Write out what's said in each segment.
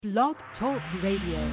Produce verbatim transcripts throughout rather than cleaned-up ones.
Blog Talk Radio.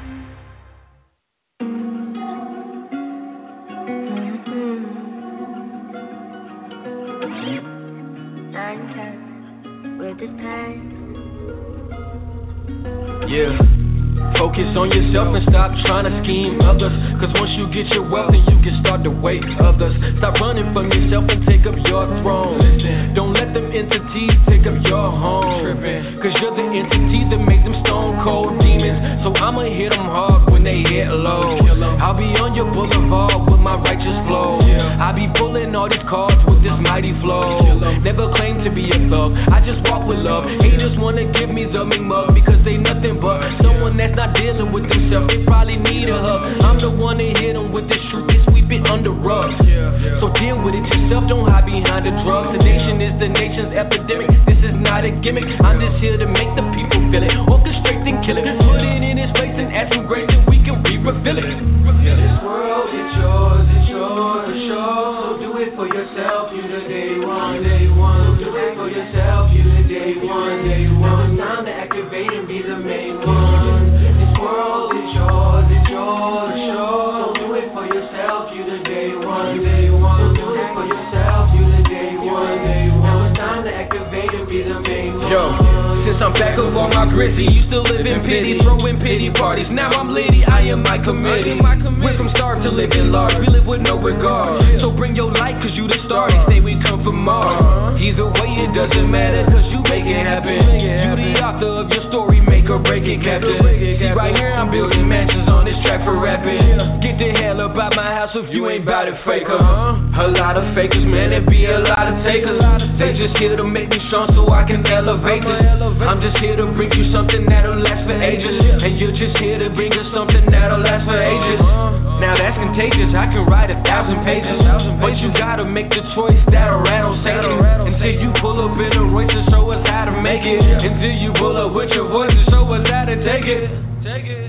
Yeah. Focus on yourself and stop trying to scheme others. Cause once you get your wealth, then you can start to wait others. Stop running from yourself and take up your throne. Don't let them entities take up your home. Cause you're the entity that makes them stone cold demons. So I'ma hit them hard when they hit low. I'll be on your boulevard with my righteous flow. I'll be pulling all these cards with this mighty flow. Never claim to be a thug, I just walk with love. Haters wanna give me the mean mug because they nothing but someone that's not dealing with themselves. They probably need a hug. I'm the one that hit them with this truth, they sweep it under rugs. So deal with it yourself, don't hide behind the drugs. The nation is the nation's epidemic. This is not a gimmick. I'm just here to make the people feel it. Orchestrate and kill it. Put it in its place and add some grace and we can re-refill it. This world is yours, it's yours to show. So do it for yourself, you the day one, day one. Do it for yourself, you the day one, day one. Now it's time to activate and be the main one. This world is yours, it's yours to show. So do it for yourself, you the day one, day one. Do it for yourself, you the day one, day one. Now it's time to activate and be the main one. Yo. Since I'm back up on my gritty, used to live in pity, throwing pity parties. Now I'm litty, I am my committee. Went from starved to living large, we live with no regard. So bring your light, cause you the star, they say we come from Mars. Either way it doesn't matter, cause you make it happen. You the author of your story, make or break it, Captain. See right here I'm building mansions on this track for rapping. Get the hell up out my house if you ain't bout it, faker. A lot of fakers, man, there be a lot of takers. They just here to make me strong so I can elevate this. I'm just here to bring you something that'll last for ages. And you're just here to bring us something that'll last for ages. Now that's contagious, I can write a thousand pages. But you gotta make the choice that'll rattle Satan. Until you pull up in a Royce to show us how to make it. Until you pull up with your voice to show us how to take it. Take it.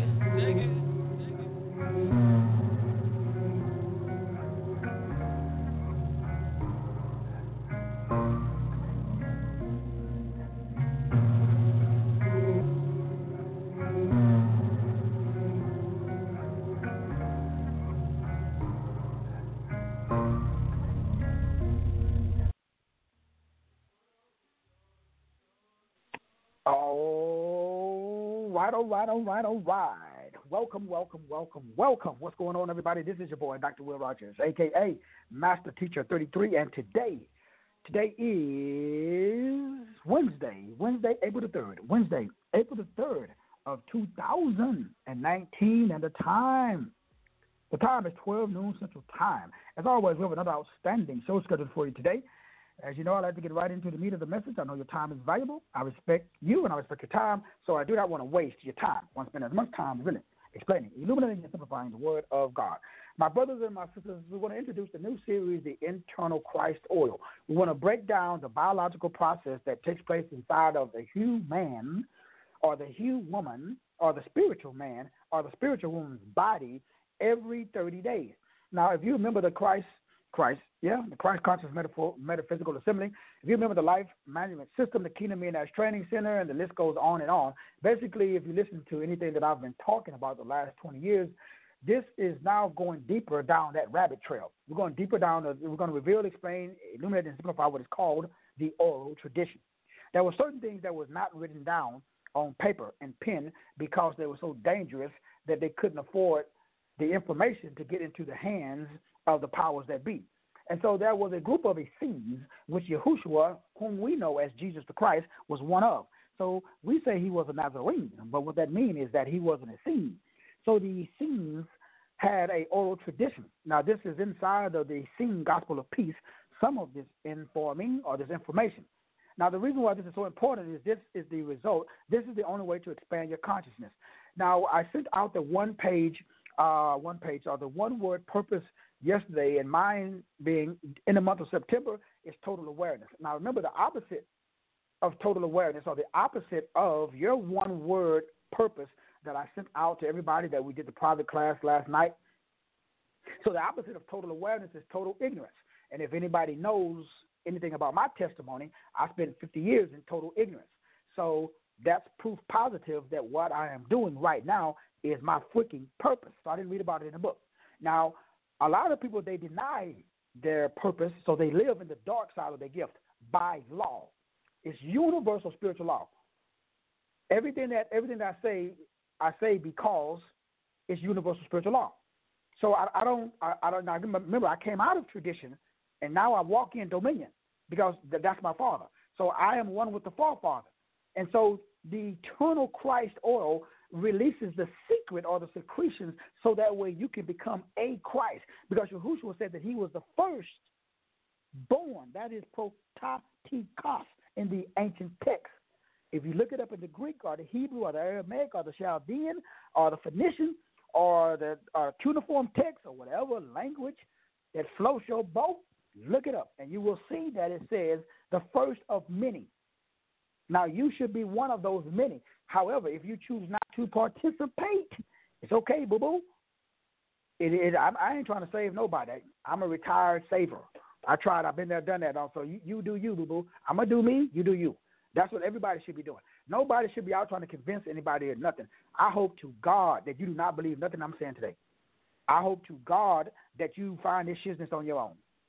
All right, all right, all right, all right. Welcome, welcome, welcome, welcome. What's going on, everybody? This is your boy, Doctor Will Rogers, a k a. Master Teacher thirty-three, and today, today is Wednesday, Wednesday, April the third, Wednesday, April the third of two thousand nineteen, and the time, the time is twelve noon Central Time. As always, we have another outstanding show scheduled for you today. As you know, I like to get right into the meat of the message. I know your time is valuable. I respect you and I respect your time, so I do not want to waste your time. I want to spend as much time really explaining, illuminating, and simplifying the Word of God. My brothers and my sisters, we want to introduce the new series, The Internal Christ Oil. We want to break down the biological process that takes place inside of the human or the human woman or the spiritual man or the spiritual woman's body every thirty days. Now, if you remember the Christ Christ, yeah, the Christ Conscious Metaphor, Metaphysical Assembly. If you remember the Life Management System, the Kingdom Millionaires Training Center, and the list goes on and on. Basically, if you listen to anything that I've been talking about the last twenty years, this is now going deeper down that rabbit trail. We're going deeper down. The, we're going to reveal, explain, illuminate, and simplify what is called the oral tradition. There were certain things that was not written down on paper and pen because they were so dangerous that they couldn't afford the information to get into the hands of the powers that be. And so there was a group of Essenes, which Yahushua, whom we know as Jesus the Christ, was one of. So we say he was a Nazarene, but what that means is that he was an Essene. So the Essenes had a oral tradition. Now this is inside of the Essene Gospel of Peace, some of this informing or this information. Now the reason why this is so important is this is the result. This is the only way to expand your consciousness. Now I sent out the one page Uh, one page or the one word purpose yesterday, and mine being in the month of September is total awareness. Now remember, the opposite of total awareness or the opposite of your one word purpose that I sent out to everybody that we did the private class last night. So the opposite of total awareness is total ignorance. And if anybody knows anything about my testimony, I spent fifty years in total ignorance. So that's proof positive that what I am doing right now is my freaking purpose. So I didn't read about it in the book. Now, a lot of people, they deny their purpose, so they live in the dark side of their gift by law. It's universal spiritual law. Everything that everything that I say, I say because it's universal spiritual law. So I, I don't, I, I don't. I remember, I came out of tradition, and now I walk in dominion because th- that's my Father. So I am one with the Forefather, and so the eternal Christ oil releases the secret or the secretions, so that way you can become a Christ. Because Yahushua said that he was the first born. That is prototikos in the ancient text. If you look it up in the Greek or the Hebrew or the Aramaic or the Chaldean or the Phoenician or the uh, cuneiform text or whatever language that floats your boat, look it up, and you will see that it says the first of many. Now, you should be one of those many. However, if you choose not to participate, it's okay, boo-boo. It, it, I, I ain't trying to save nobody. I'm a retired saver. I tried. I've been there, done that. Also, you, you do you, boo-boo. I'm going to do me. You do you. That's what everybody should be doing. Nobody should be out trying to convince anybody of nothing. I hope to God that you do not believe nothing I'm saying today. I hope to God that you find this shizness on your own.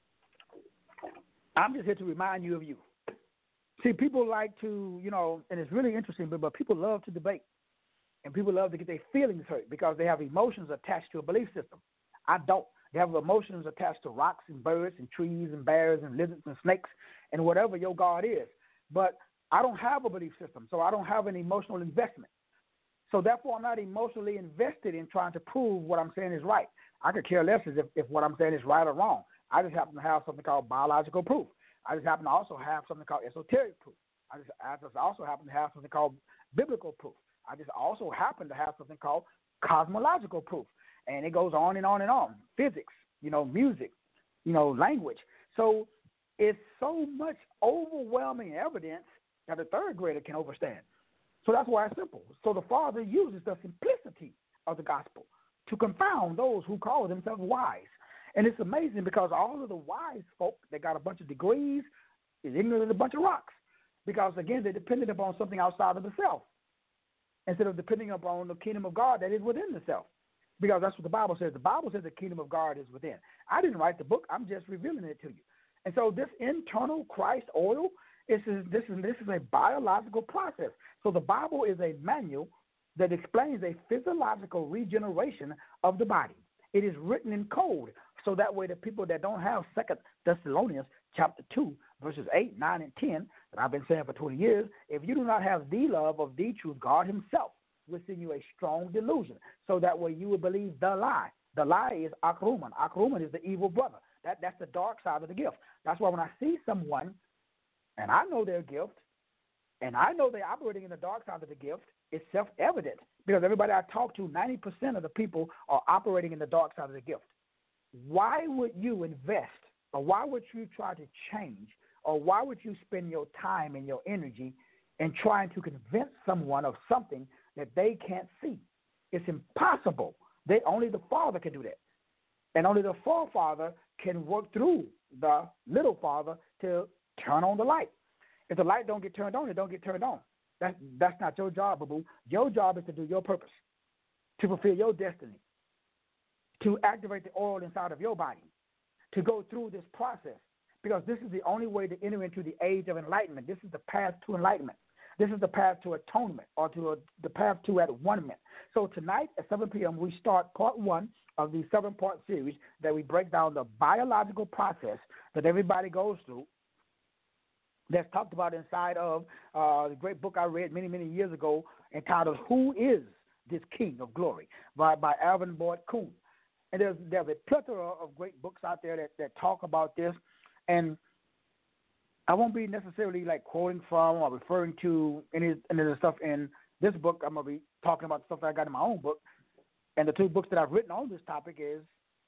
I'm just here to remind you of you. See, people like to, you know, and it's really interesting, but, but people love to debate. And people love to get their feelings hurt because they have emotions attached to a belief system. I don't. They have emotions attached to rocks and birds and trees and bears and lizards and snakes and whatever your God is. But I don't have a belief system, so I don't have an emotional investment. So therefore, I'm not emotionally invested in trying to prove what I'm saying is right. I could care less if, if what I'm saying is right or wrong. I just happen to have something called biological proof. I just happen to also have something called esoteric proof. I just, I just also happen to have something called biblical proof. I just also happen to have something called cosmological proof. And it goes on and on and on. Physics, you know, music, you know, language. So it's so much overwhelming evidence that a third grader can understand. So that's why it's simple. So the Father uses the simplicity of the gospel to confound those who call themselves wise. And it's amazing because all of the wise folk that got a bunch of degrees is ignorant of a bunch of rocks. Because, again, they're dependent upon something outside of the self instead of depending upon the kingdom of God that is within the self. Because that's what the Bible says. The Bible says the kingdom of God is within. I didn't write the book. I'm just revealing it to you. And so this internal Christ oil, this is, this is, this is a biological process. So the Bible is a manual that explains a physiological regeneration of the body. It is written in code, so that way the people that don't have Second Thessalonians chapter two, verses eight, nine, and ten, that I've been saying for twenty years, if you do not have the love of the truth, God himself will send you a strong delusion, so that way you will believe the lie. The lie is Akruman. Akruman is the evil brother. That, that's the dark side of the gift. That's why when I see someone, and I know their gift, and I know they're operating in the dark side of the gift, it's self-evident because everybody I talk to, ninety percent of the people are operating in the dark side of the gift. Why would you invest, or why would you try to change, or why would you spend your time and your energy in trying to convince someone of something that they can't see? It's impossible. They, only the Father can do that. And only the forefather can work through the little father to turn on the light. If the light don't get turned on, it don't get turned on. That's, that's not your job, boo-boo. Your job is to do your purpose, to fulfill your destiny, to activate the oil inside of your body, to go through this process, because this is the only way to enter into the age of enlightenment. This is the path to enlightenment. This is the path to atonement, or to a, the path to at one-ment. So tonight at seven p.m., we start part one of the seven-part series that we break down the biological process that everybody goes through, that's talked about inside of uh, the great book I read many, many years ago entitled Who is This King of Glory by, by Alvin Boyd Kuhn. And there's, there's a plethora of great books out there that, that talk about this. And I won't be necessarily like quoting from or referring to any, any of the stuff in this book. I'm going to be talking about the stuff that I got in my own book. And the two books that I've written on this topic is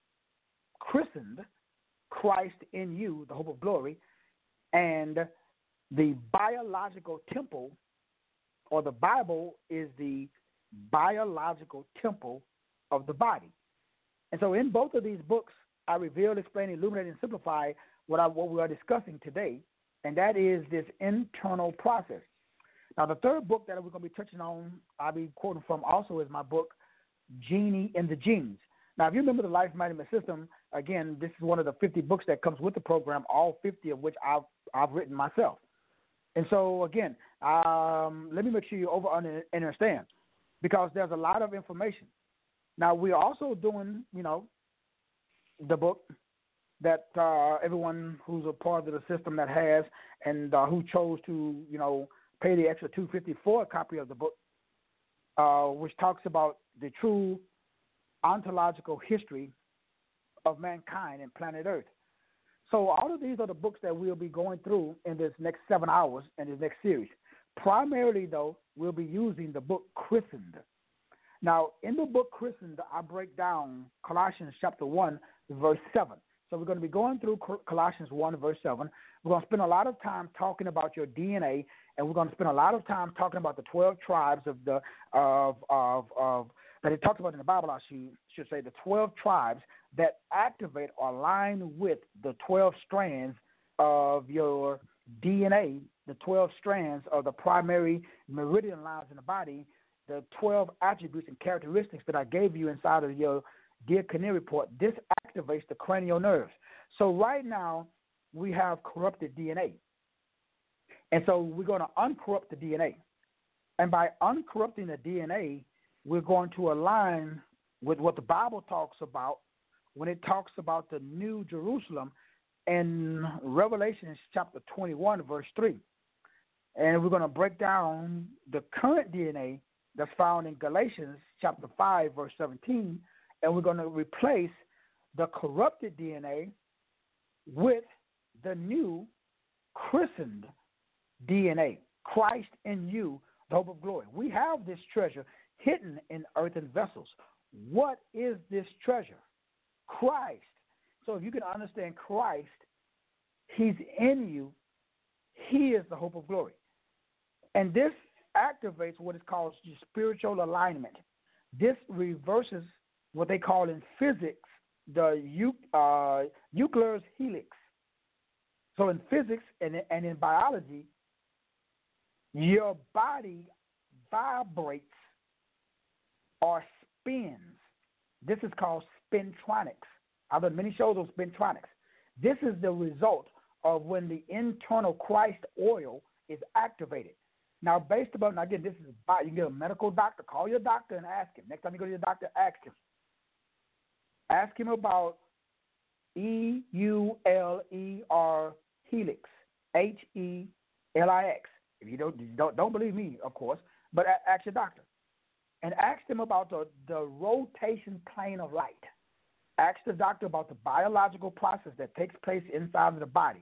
Christened, Christ in You, the Hope of Glory, and the Biological Temple, or the Bible is the biological temple of the body. And so in both of these books, I reveal, explain, illuminate, and simplify what, I, what we are discussing today, and that is this internal process. Now, the third book that we're going to be touching on, I'll be quoting from also, is my book, Genie in the Genes. Now, if you remember the Life Management System, again, this is one of the fifty books that comes with the program, all fifty of which I've, I've written myself. And so, again, um, let me make sure you over understand, because there's a lot of information. Now, we're also doing, you know, the book that uh, everyone who's a part of the system that has and uh, who chose to, you know, pay the extra two hundred fifty dollars for a copy of the book, uh, which talks about the true ontological history of mankind and planet Earth. So all of these are the books that we'll be going through in this next seven hours in this next series. Primarily, though, we'll be using the book Christened. Now, in the book Christened, I break down Colossians chapter one, verse seven. So we're going to be going through Colossians one, verse seven. We're going to spend a lot of time talking about your D N A, and we're going to spend a lot of time talking about the twelve tribes of the of of, of that it talks about in the Bible. I should, should say the twelve tribes that activate or align with the twelve strands of your D N A, the twelve strands of the primary meridian lines in the body, the twelve attributes and characteristics that I gave you inside of your Dear Canary report. This activates the cranial nerves. So right now we have corrupted D N A. And so we're going to uncorrupt the D N A. And by uncorrupting the D N A, we're going to align with what the Bible talks about when it talks about the New Jerusalem in Revelation chapter twenty-one, verse three. And we're going to break down the current D N A that's found in Galatians chapter five, verse seventeen, and we're going to replace the corrupted D N A with the new christened D N A, Christ in you, the hope of glory. We have this treasure hidden in earthen vessels. What is this treasure? Christ. So if you can understand Christ, he's in you. He is the hope of glory. And this activates what is called spiritual alignment. This reverses what they call in physics the uh, Euclid's helix. So in physics and, and in biology, your body vibrates or spins. This is called spintronics. I've done many shows on spintronics. This is the result of when the internal Christ oil is activated. Now, based upon, now again, this is, you can get a medical doctor, call your doctor and ask him. Next time you go to your doctor, ask him. Ask him about E U L E R helix, H E L I X. If you don't, don't, don't believe me, of course, but ask your doctor. And ask them about the, the rotation plane of light. Ask the doctor about the biological process that takes place inside of the body.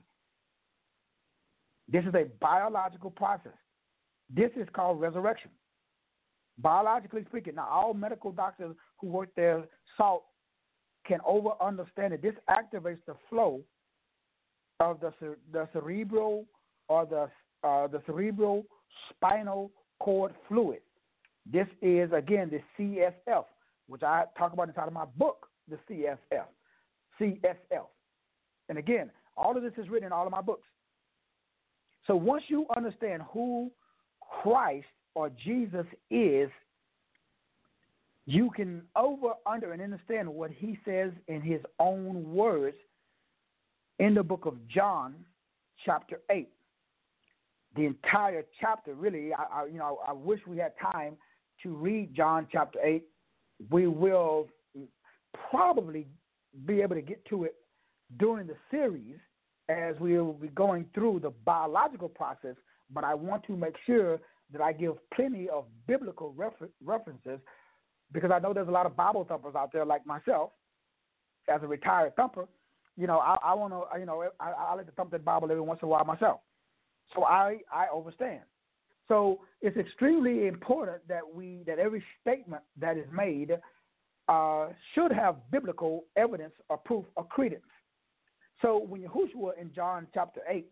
This is a biological process. This is called resurrection. Biologically speaking, now all medical doctors who work their salt can over understand it. This activates the flow of the the cerebral or the uh, the cerebral spinal cord fluid. This is again the C S F, which I talk about inside of my book, the C S F, C S F. And again, all of this is written in all of my books. So once you understand who Christ or Jesus is, you can over, under, and understand what he says in his own words in the book of John, chapter eight. The entire chapter, really, I, I, you know, I wish we had time to read John chapter eight. We will probably be able to get to it during the series as we will be going through the biological process, but I want to make sure that I give plenty of biblical refer- references because I know there's a lot of Bible thumpers out there like myself. As a retired thumper, you know, I, I want to, you know, I, I like to thump that Bible every once in a while myself. So I, I understand. So it's extremely important that we, that every statement that is made uh, should have biblical evidence or proof or credence. So when Yahushua in John chapter eight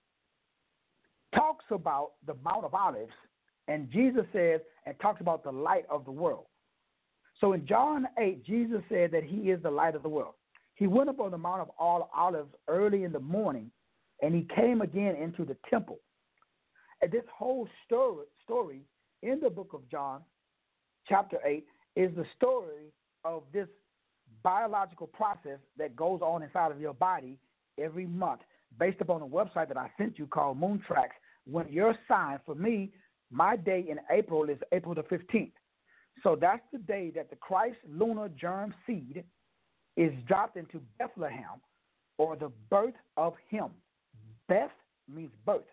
talks about the Mount of Olives, and Jesus says and talks about the light of the world. So in John eight, Jesus said that he is the light of the world. He went up on the Mount of all Olives early in the morning, and he came again into the temple. And this whole story, story in the book of John, chapter eight, is the story of this biological process that goes on inside of your body every month based upon a website that I sent you called Moontracks. When your sign, for me, my day in April is April the fifteenth. So that's the day that the Christ lunar germ seed is dropped into Bethlehem, or the birth of him. Beth means birth.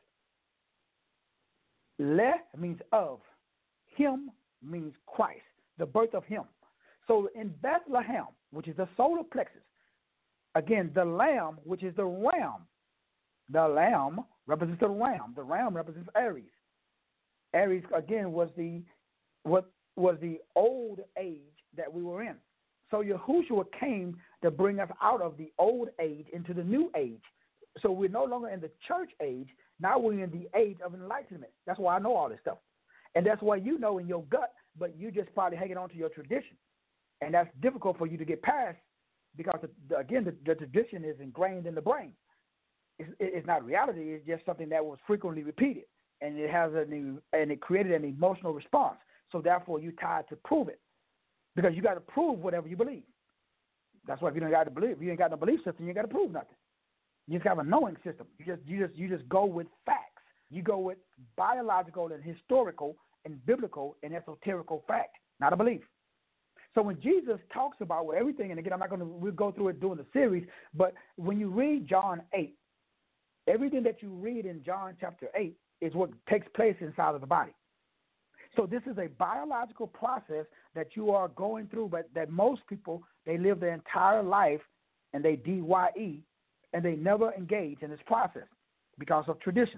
Le means of. Him means Christ, the birth of him. So in Bethlehem, which is the solar plexus, again, the lamb, which is the ram, the lamb represents the ram. The ram represents Aries. Aries, again, was the what was the old age that we were in. So Yahushua came to bring us out of the old age into the new age. So we're no longer in the church age. Now we're in the age of enlightenment. That's why I know all this stuff. And that's why you know in your gut, but you just probably hanging on to your tradition. And that's difficult for you to get past because, the, the, again, the, the tradition is ingrained in the brain. It's, it's not reality. It's just something that was frequently repeated. And it has a new, and it created an emotional response. So therefore, you're tied to prove it, because you got to prove whatever you believe. That's why if you don't got to believe, if you ain't got no belief system, you ain't got to prove nothing. You just have a knowing system. You just, you just, you just go with facts. You go with biological and historical and biblical and esoterical fact, not a belief. So when Jesus talks about well, everything, and again, I'm not going to we'll go through it during the series, but when you read John eight, everything that you read in John chapter eight is what takes place inside of the body. So this is a biological process that you are going through, but that most people, they live their entire life and they D Y E, and they never engage in this process because of tradition.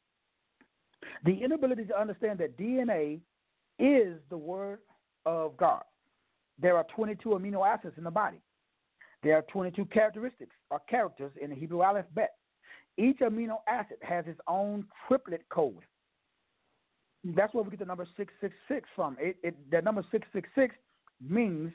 The inability to understand that D N A is the word of God. There are twenty-two amino acids in the body. There are twenty-two characteristics or characters in the Hebrew alphabet. Each amino acid has its own triplet code. That's where we get the number six six six from. It, it, the number six six six means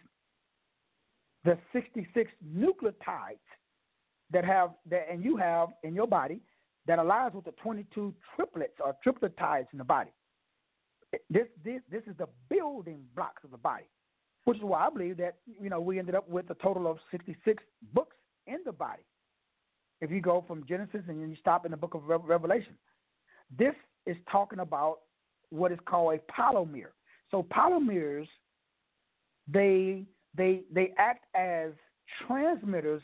the sixty-six nucleotides that have that, and you have in your body that aligns with the twenty-two triplets or tripletides in the body. This this this is the building blocks of the body, which is why I believe that you know we ended up with a total of sixty-six books in the body. If you go from Genesis and you stop in the book of Revelation, this is talking about what is called a polymere. So polymers, they they they act as transmitters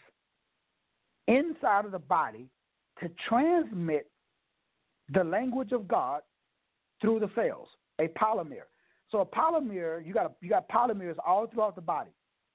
inside of the body to transmit the language of God through the cells. A polymer. So a polymer, you got you got polymers all throughout the body,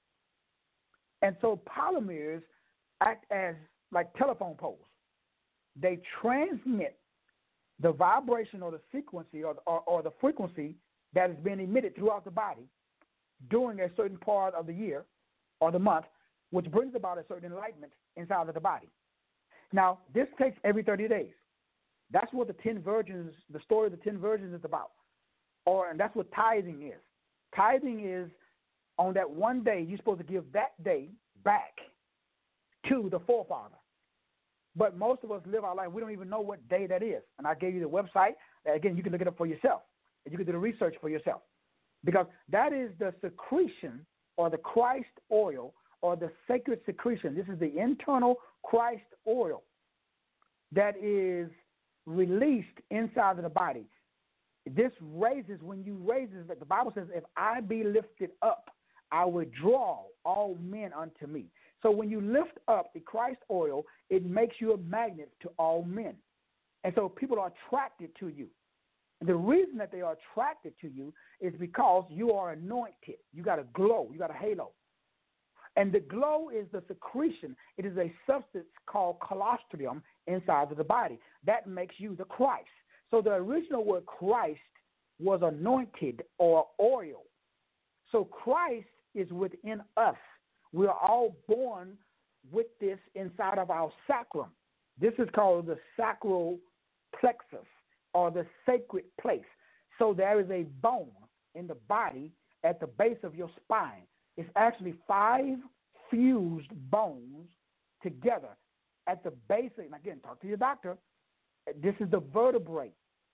and so polymers act as like telephone poles. They transmit the vibration or the frequency or, or, or the frequency that is being emitted throughout the body during a certain part of the year or the month, which brings about a certain enlightenment inside of the body. Now, this takes every thirty days. That's what the ten virgins, the story of the ten virgins is about. Or, and that's what tithing is. Tithing is on that one day, you're supposed to give that day back to the forefather. But most of us live our life, we don't even know what day that is. And I gave you the website. Again, you can look it up for yourself. And you can do the research for yourself. Because that is the secretion or the Christ oil or the sacred secretion. This is the internal Christ oil that is released inside of the body. This raises, when you raise it, the Bible says, if I be lifted up, I will draw all men unto me. So when you lift up the Christ oil, it makes you a magnet to all men. And so people are attracted to you. And the reason that they are attracted to you is because you are anointed. You got a glow. You got a halo. And the glow is the secretion. It is a substance called colostrum inside of the body. That makes you the Christ. So the original word Christ was anointed or oil. So Christ is within us. We are all born with this inside of our sacrum. This is called the sacral plexus or the sacred place. So there is a bone in the body at the base of your spine. It's actually five fused bones together at the base. And again, talk to your doctor. This is the vertebrae.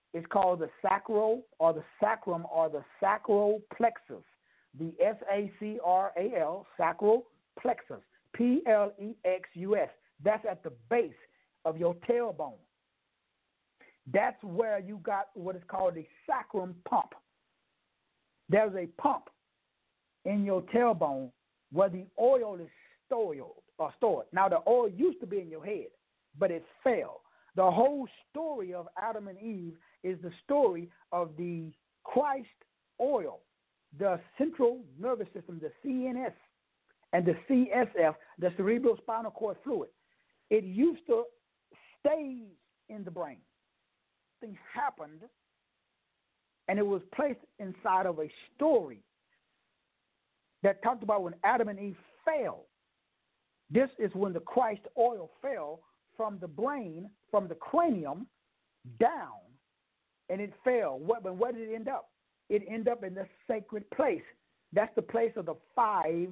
is called the sacral or the sacrum or the sacral plexus. The S A C R A L, sacral plexus, P L E X U S. That's at the base of your tailbone. That's where you got what is called the sacrum pump. There's a pump in your tailbone where the oil is stored or stored. Now, the oil used to be in your head, but it fell. The whole story of Adam and Eve is the story of the Christ oil, the central nervous system, the C N S, and the C S F, the cerebral spinal cord fluid. It used to stay in the brain. Things happened, and it was placed inside of a story that talked about when Adam and Eve fell. This is when the Christ oil fell from the brain, from the cranium, down, and it fell. What, but where did it end up? It ended up in the sacred place. That's the place of the five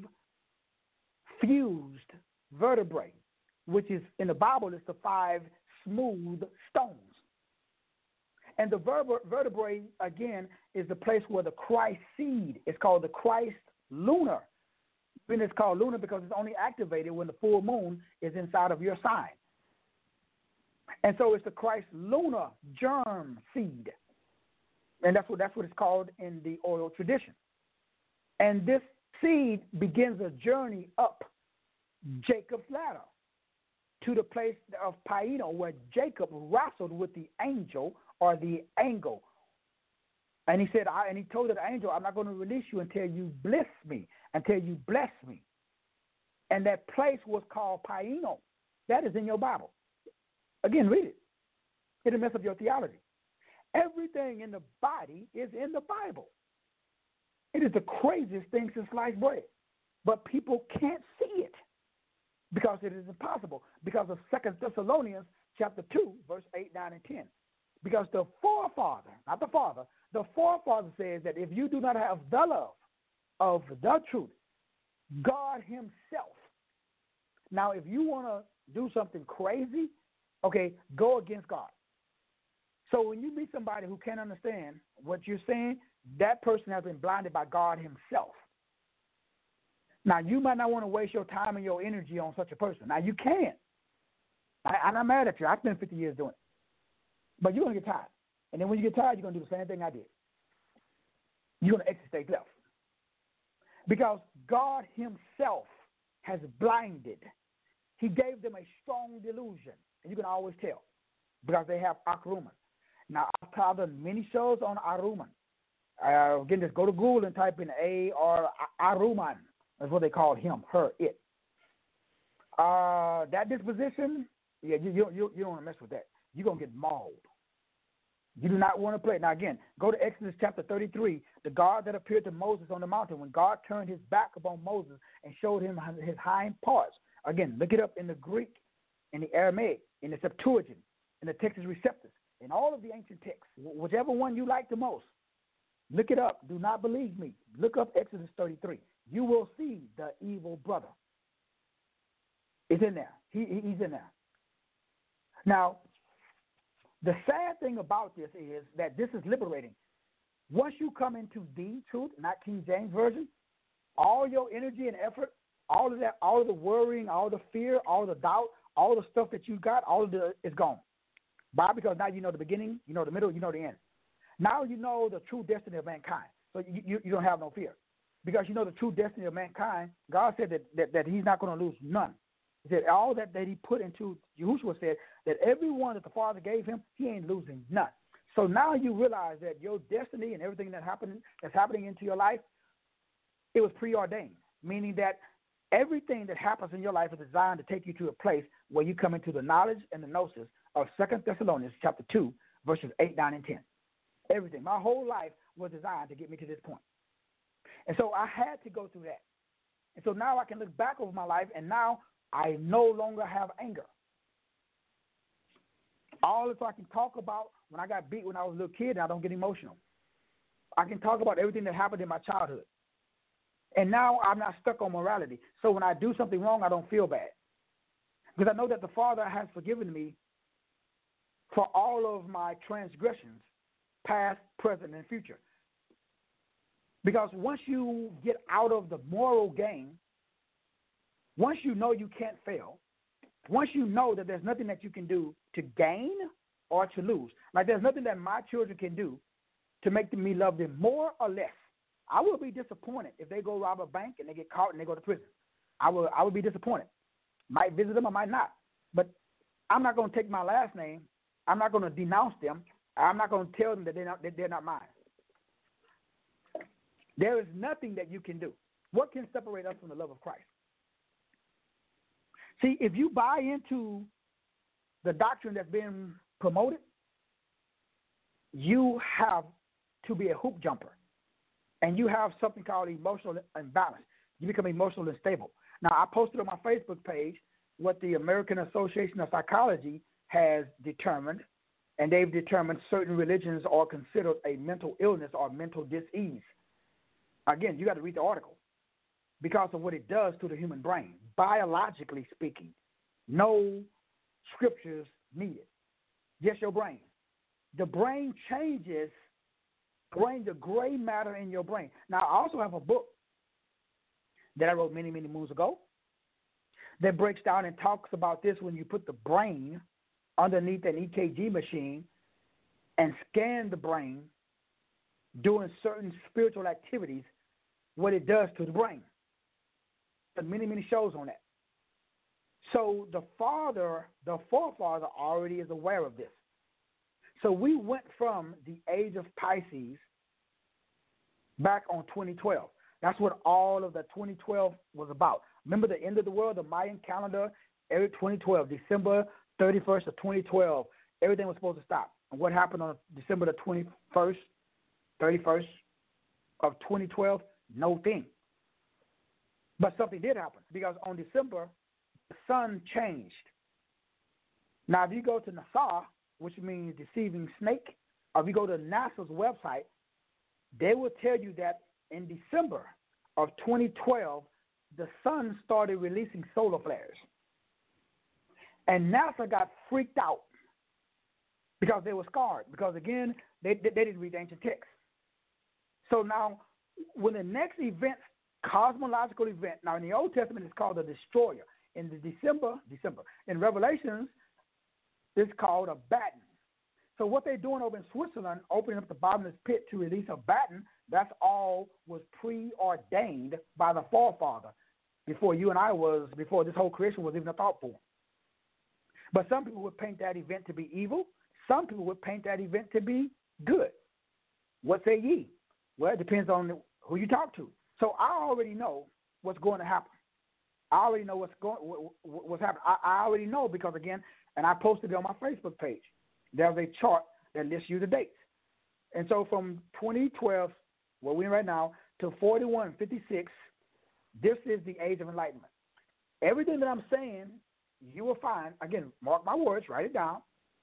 fused vertebrae, which is, in the Bible, is the five smooth stones. And the vertebrae, again, is the place where the Christ seed is called the Christ lunar. And it's called lunar because it's only activated when the full moon is inside of your sign. And so it's the Christ lunar germ seed. And that's what, that's what it's called in the oil tradition. And this seed begins a journey up Jacob's ladder to the place of Paino, where Jacob wrestled with the angel or the angle. And he said, I, and he told the angel, I'm not going to release you until you bless me, until you bless me. And that place was called Paino. That is in your Bible. Again, read it. It'll mess up your theology. Everything in the body is in the Bible. It is the craziest thing since sliced bread. But people can't see it because it is impossible. Because of Second Thessalonians chapter two, verse eight, nine, and ten. Because the forefather, not the father, the forefather says that if you do not have the love of the truth, God himself. Now, if you want to do something crazy, okay, go against God. So when you meet somebody who can't understand what you're saying, that person has been blinded by God himself. Now, you might not want to waste your time and your energy on such a person. Now, you can. I, I'm not mad at you. I spent fifty years doing it. But you're going to get tired. And then when you get tired, you're going to do the same thing I did. You're going to exit stage left. Because God himself has blinded. He gave them a strong delusion. And you can always tell. Because they have Akruman. Now, I've done many shows on Aruman. Uh, again, just go to Google and type in A or Aruman. That's what they call him, her, it. Uh, that disposition, yeah, you, you, you, you don't want to mess with that. You're going to get mauled. You do not want to play. Now, again, go to Exodus chapter thirty-three, the God that appeared to Moses on the mountain when God turned his back upon Moses and showed him his hind parts. Again, look it up in the Greek, in the Aramaic, in the Septuagint, in the Textus Receptus, in all of the ancient texts, whichever one you like the most. Look it up. Do not believe me. Look up Exodus thirty-three. You will see the evil brother. It's in there. He, he's in there. Now, the sad thing about this is that this is liberating. Once you come into the truth, not King James Version, all your energy and effort, all of that, all of the worrying, all the fear, all the doubt, all the stuff that you got, all of the is gone. Why? Because now you know the beginning, you know the middle, you know the end. Now you know the true destiny of mankind. So you, you, you don't have no fear. Because you know the true destiny of mankind, God said that, that, that he's not going to lose none. He said all that, that he put into, Yahushua said that everyone that the Father gave him, he ain't losing none. So now you realize that your destiny and everything that happened, that's happening into your life, it was preordained, meaning that everything that happens in your life is designed to take you to a place where you come into the knowledge and the gnosis of Second Thessalonians chapter two, verses eight, nine, and ten. Everything. My whole life was designed to get me to this point. And so I had to go through that. And so now I can look back over my life, and now I no longer have anger. All this I can talk about when I got beat when I was a little kid, and I don't get emotional. I can talk about everything that happened in my childhood. And now I'm not stuck on morality. So when I do something wrong, I don't feel bad. Because I know that the Father has forgiven me for all of my transgressions past, present, and future. Because once you get out of the moral game, once you know you can't fail, once you know that there's nothing that you can do to gain or to lose, like there's nothing that my children can do to make me love them more or less. I will be disappointed if they go rob a bank and they get caught and they go to prison. I will I will be disappointed. Might visit them, I might not. But I'm not going to take my last name. I'm not going to denounce them. I'm not going to tell them that they're not, that they're not mine. There is nothing that you can do. What can separate us from the love of Christ? See, if you buy into the doctrine that's being promoted, you have to be a hoop jumper. And you have something called emotional imbalance. You become emotionally unstable. Now, I posted on my Facebook page what the American Association of Psychology has determined, and they've determined certain religions are considered a mental illness or mental dis-ease. Again, you got to read the article because of what it does to the human brain, biologically speaking. No scriptures needed, just your brain. The brain changes, brain, the gray matter in your brain. Now, I also have a book that I wrote many, many moons ago that breaks down and talks about this when you put the brain underneath an E K G machine and scan the brain doing certain spiritual activities, what it does to the brain. There's many, many shows on that. So the father, the forefather already is aware of this. So we went from the age of Pisces back on twenty twelve. That's what all of the twenty twelve was about. Remember the end of the world, the Mayan calendar, every twenty twelve, December thirty-first of twenty twelve, everything was supposed to stop. And what happened on December the twenty-first, thirty-first of twenty twelve? No thing. But something did happen because on December, the sun changed. Now, if you go to NASA, which means deceiving snake, or if you go to NASA's website, they will tell you that in December of twenty twelve, the sun started releasing solar flares. And NASA got freaked out because they were scarred. Because, again, they, they, they didn't read the ancient text. So now, when the next event, cosmological event, now in the Old Testament it's called a destroyer. In the December, December, in Revelations, it's called a baton. So what they're doing over in Switzerland, opening up the bottomless pit to release a baton, that's all was preordained by the forefather before you and I was, before this whole creation was even a thought form. But some people would paint that event to be evil. Some people would paint that event to be good. What say ye? Well, it depends on who you talk to. So I already know what's going to happen. I already know what's going what's happening. I, I already know because, again, and I posted it on my Facebook page. There's a chart that lists you the dates. And so from twenty twelve, where we're in right now, to forty-one fifty-six, this is the age of enlightenment. Everything that I'm saying, you will find, again, mark my words, write it down.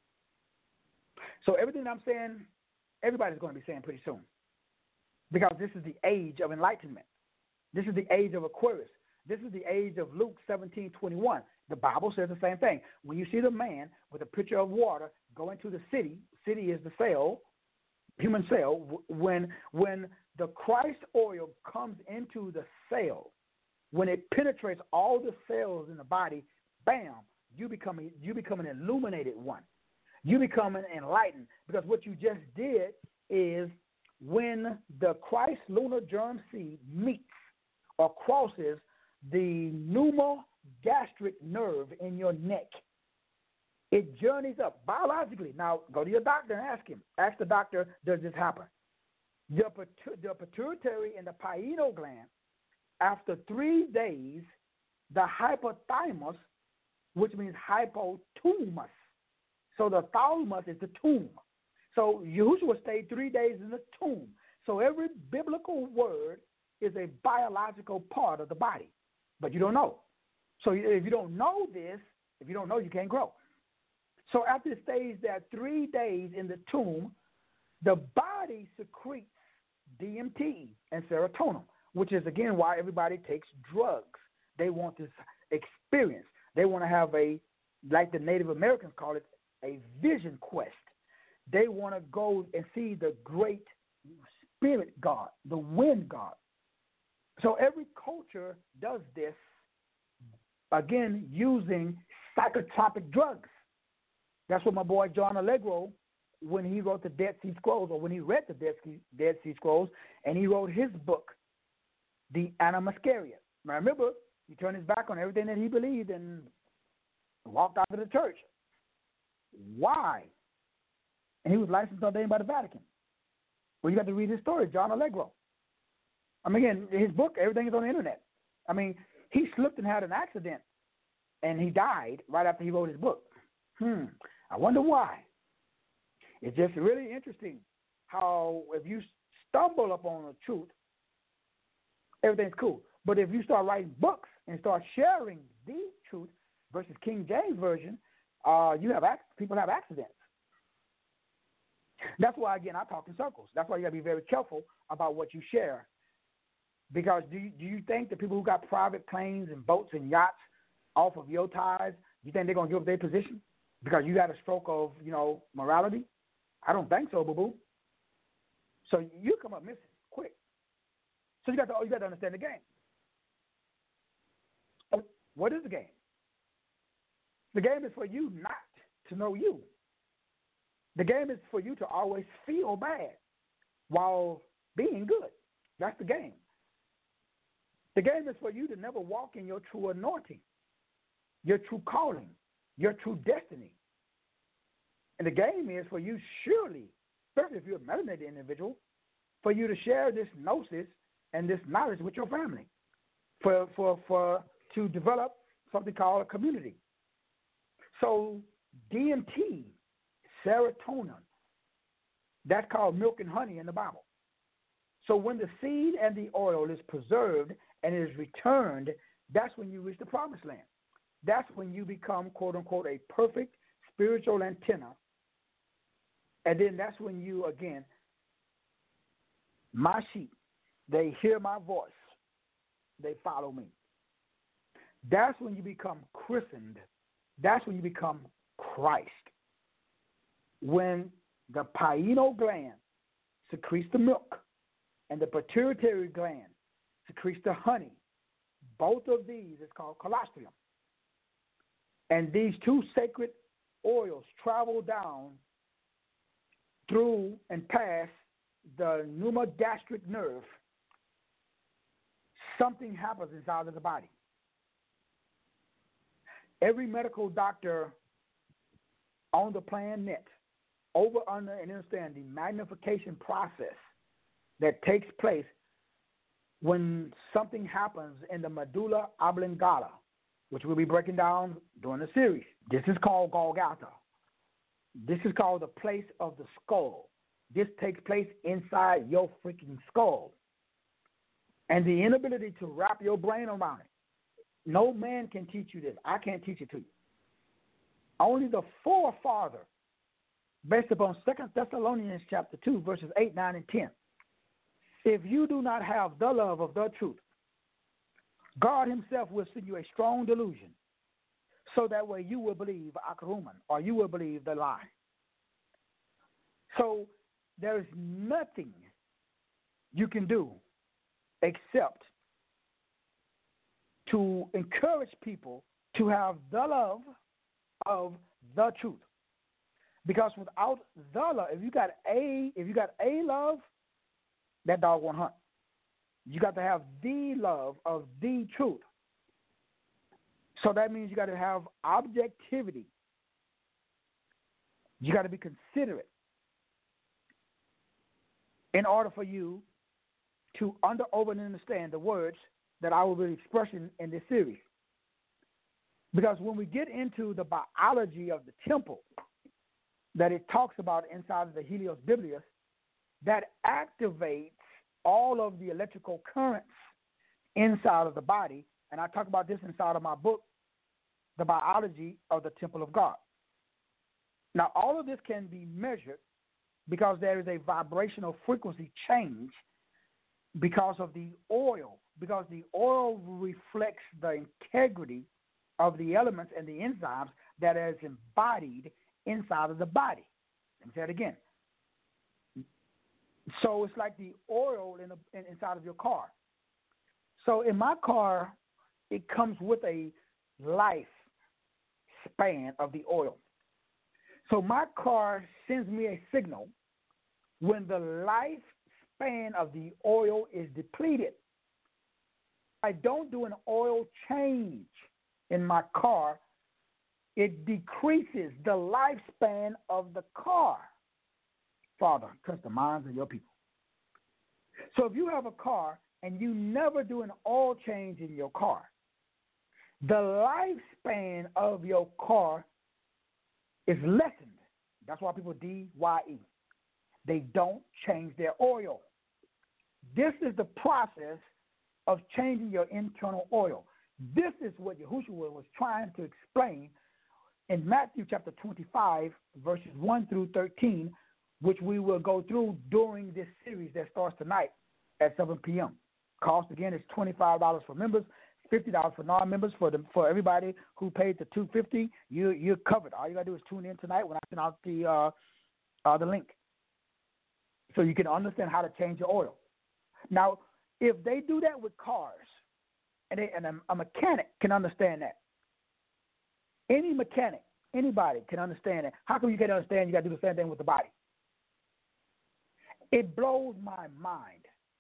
So everything that I'm saying, everybody's going to be saying pretty soon. Because this is the age of enlightenment. This is the age of Aquarius. This is the age of Luke seventeen twenty-one. The Bible says the same thing. When you see the man with a pitcher of water go into the city, city is the cell, human cell, when, when the Christ oil comes into the cell, when it penetrates all the cells in the body, bam, you become, you become an illuminated one. You become an enlightened. Because what you just did is when the Christ lunar germ seed meets or crosses the pneumogastric nerve in your neck, it journeys up biologically. Now, go to your doctor and ask him. Ask the doctor, does this happen? The, the pituitary and the pineal gland, after three days, the hypothalamus, which means hypothalamus. So the thalamus is the tomb. So Yahushua stayed three days in the tomb. So every biblical word is a biological part of the body, but you don't know. So if you don't know this, if you don't know, you can't grow. So after it stays there three days in the tomb, the body secretes D M T and serotonin, which is, again, why everybody takes drugs. They want this experience. They want to have a, like the Native Americans call it, a vision quest. They want to go and see the great spirit God, the wind God. So every culture does this, again, using psychotropic drugs. That's what my boy John Allegro, when he wrote the Dead Sea Scrolls, or when he read the Dead Sea, Dead sea Scrolls, and he wrote his book, The Animascaria. Now remember, he turned his back on everything that he believed and walked out of the church. Why? And he was licensed ordained by the Vatican. Well, you got to read his story, John Allegro. I mean, again, his book, everything is on the internet. I mean, he slipped and had an accident, and he died right after he wrote his book. Hmm, I wonder why. It's just really interesting how if you stumble upon the truth, everything's cool. But if you start writing books and start sharing the truth versus King James Version, uh, you have people have accidents. That's why, again, I talk in circles. That's why you got to be very careful about what you share. Because do you, do you think the people who got private planes and boats and yachts off of your ties, you think they're going to give up their position because you got a stroke of, you know, morality? I don't think so, boo-boo. So you come up missing quick. So you got to you got to understand the game. What is the game? The game is for you not to know you. The game is for you to always feel bad while being good. That's the game. The game is for you to never walk in your true anointing, your true calling, your true destiny. And the game is for you, surely, especially if you're a melanated individual, for you to share this gnosis and this knowledge with your family, for for for to develop something called a community. So D M T, serotonin, that's called milk and honey in the Bible. So when the seed and the oil is preserved and is returned, that's when you reach the promised land. That's when you become, quote unquote, a perfect spiritual antenna. And then that's when you, again, my sheep, they hear my voice, they follow me. That's when you become christened. That's when you become Christ. When the pineal gland secretes the milk and the pituitary gland secretes the honey, both of these is called colostrum. And these two sacred oils travel down through and past the pneumogastric nerve. Something happens inside of the body. Every medical doctor on the planet, over, under, and understand the magnification process that takes place when something happens in the medulla oblongata, which we'll be breaking down during the series. This is called Golgotha. This is called the place of the skull. This takes place inside your freaking skull. And the inability to wrap your brain around it. No man can teach you this. I can't teach it to you. Only the forefather, based upon Second Thessalonians chapter two, verses eight, nine, and ten. If you do not have the love of the truth, God himself will send you a strong delusion, so that way you will believe Akaruman, or you will believe the lie. So there is nothing you can do except to encourage people to have the love of the truth. Because without the love, if you got a, if you got a love, that dog won't hunt. You got to have the love of the truth. So that means you got to have objectivity. You got to be considerate in order for you to under, over, and understand the words that I will be expressing in this series. Because when we get into the biology of the temple that it talks about inside of the Helios Biblius, that activates all of the electrical currents inside of the body. And I talk about this inside of my book, The Biology of the Temple of God. Now, all of this can be measured because there is a vibrational frequency change because of the oil, because the oil reflects the integrity of the elements and the enzymes that is embodied inside of the body. Let me say it again. So it's like the oil in the, in, inside of your car. So in my car, it comes with a life span of the oil. So my car sends me a signal when the lifespan of the oil is depleted. I don't do an oil change in my car, it decreases the lifespan of the car. Father, touch the minds of your people. So if you have a car and you never do an oil change in your car, the lifespan of your car is lessened. That's why people D Y E. They don't change their oil. This is the process of changing your internal oil. This is what Yahushua was trying to explain in Matthew chapter twenty-five, verses one through thirteen, which we will go through during this series that starts tonight at seven p.m. Cost, again, is twenty-five dollars for members, fifty dollars for non-members. For the, for everybody who paid the two hundred fifty dollars, you, you're covered. All you got to do is tune in tonight when I send out the, uh, uh, the link so you can understand how to change your oil. Now, if they do that with cars, and, they, and a, a mechanic can understand that, any mechanic, anybody can understand that. How come you can't understand you got to do the same thing with the body? It blows my mind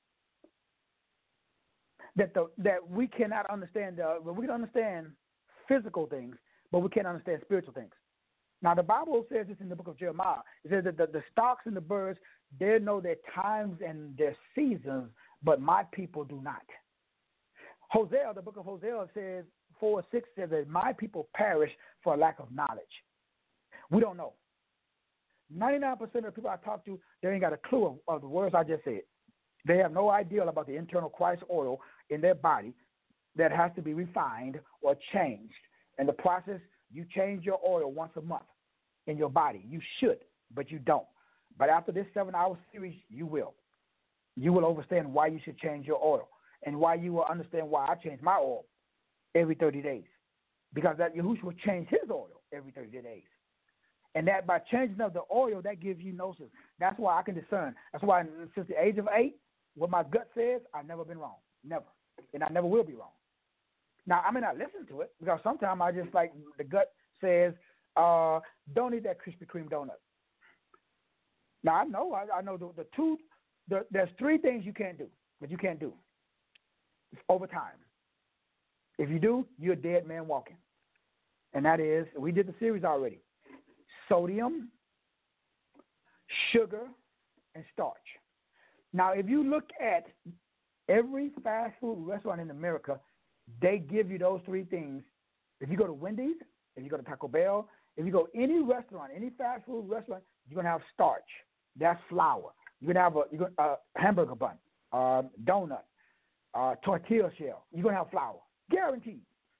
that the that we cannot understand the we can understand physical things, but we can't understand spiritual things. Now, the Bible says this in the book of Jeremiah. It says that the, the stalks and the birds, they know their times and their seasons, but my people do not. Hosea, the book of Hosea says, four or six says that my people perish for a lack of knowledge. We don't know. ninety-nine percent of the people I talk to, they ain't got a clue of, of the words I just said. They have no idea about the internal Christ oil in their body that has to be refined or changed. In the process, you change your oil once a month in your body. You should, but you don't. But after this seven-hour series, you will. You will understand why you should change your oil and why you will understand why I change my oil every thirty days. Because that Yahushua will change his oil every thirty days. And that by changing of the oil, that gives you gnosis. That's why I can discern. That's why since the age of eight, what my gut says, I've never been wrong. Never. And I never will be wrong. Now, I may not listen to it because sometimes I just like the gut says, uh, don't eat that Krispy Kreme donut. Now, I know, I, I know the, the two, the, there's three things you can't do, that you can't do over time. If you do, you're a dead man walking. And that is, we did the series already, sodium, sugar, and starch. Now, if you look at every fast food restaurant in America, they give you those three things. If you go to Wendy's, if you go to Taco Bell, if you go any restaurant, any fast food restaurant, you're going to have starch. That's flour. You're going to have a, you're gonna, a hamburger bun, uh, donut, uh, tortilla shell. You're going to have flour. Guaranteed.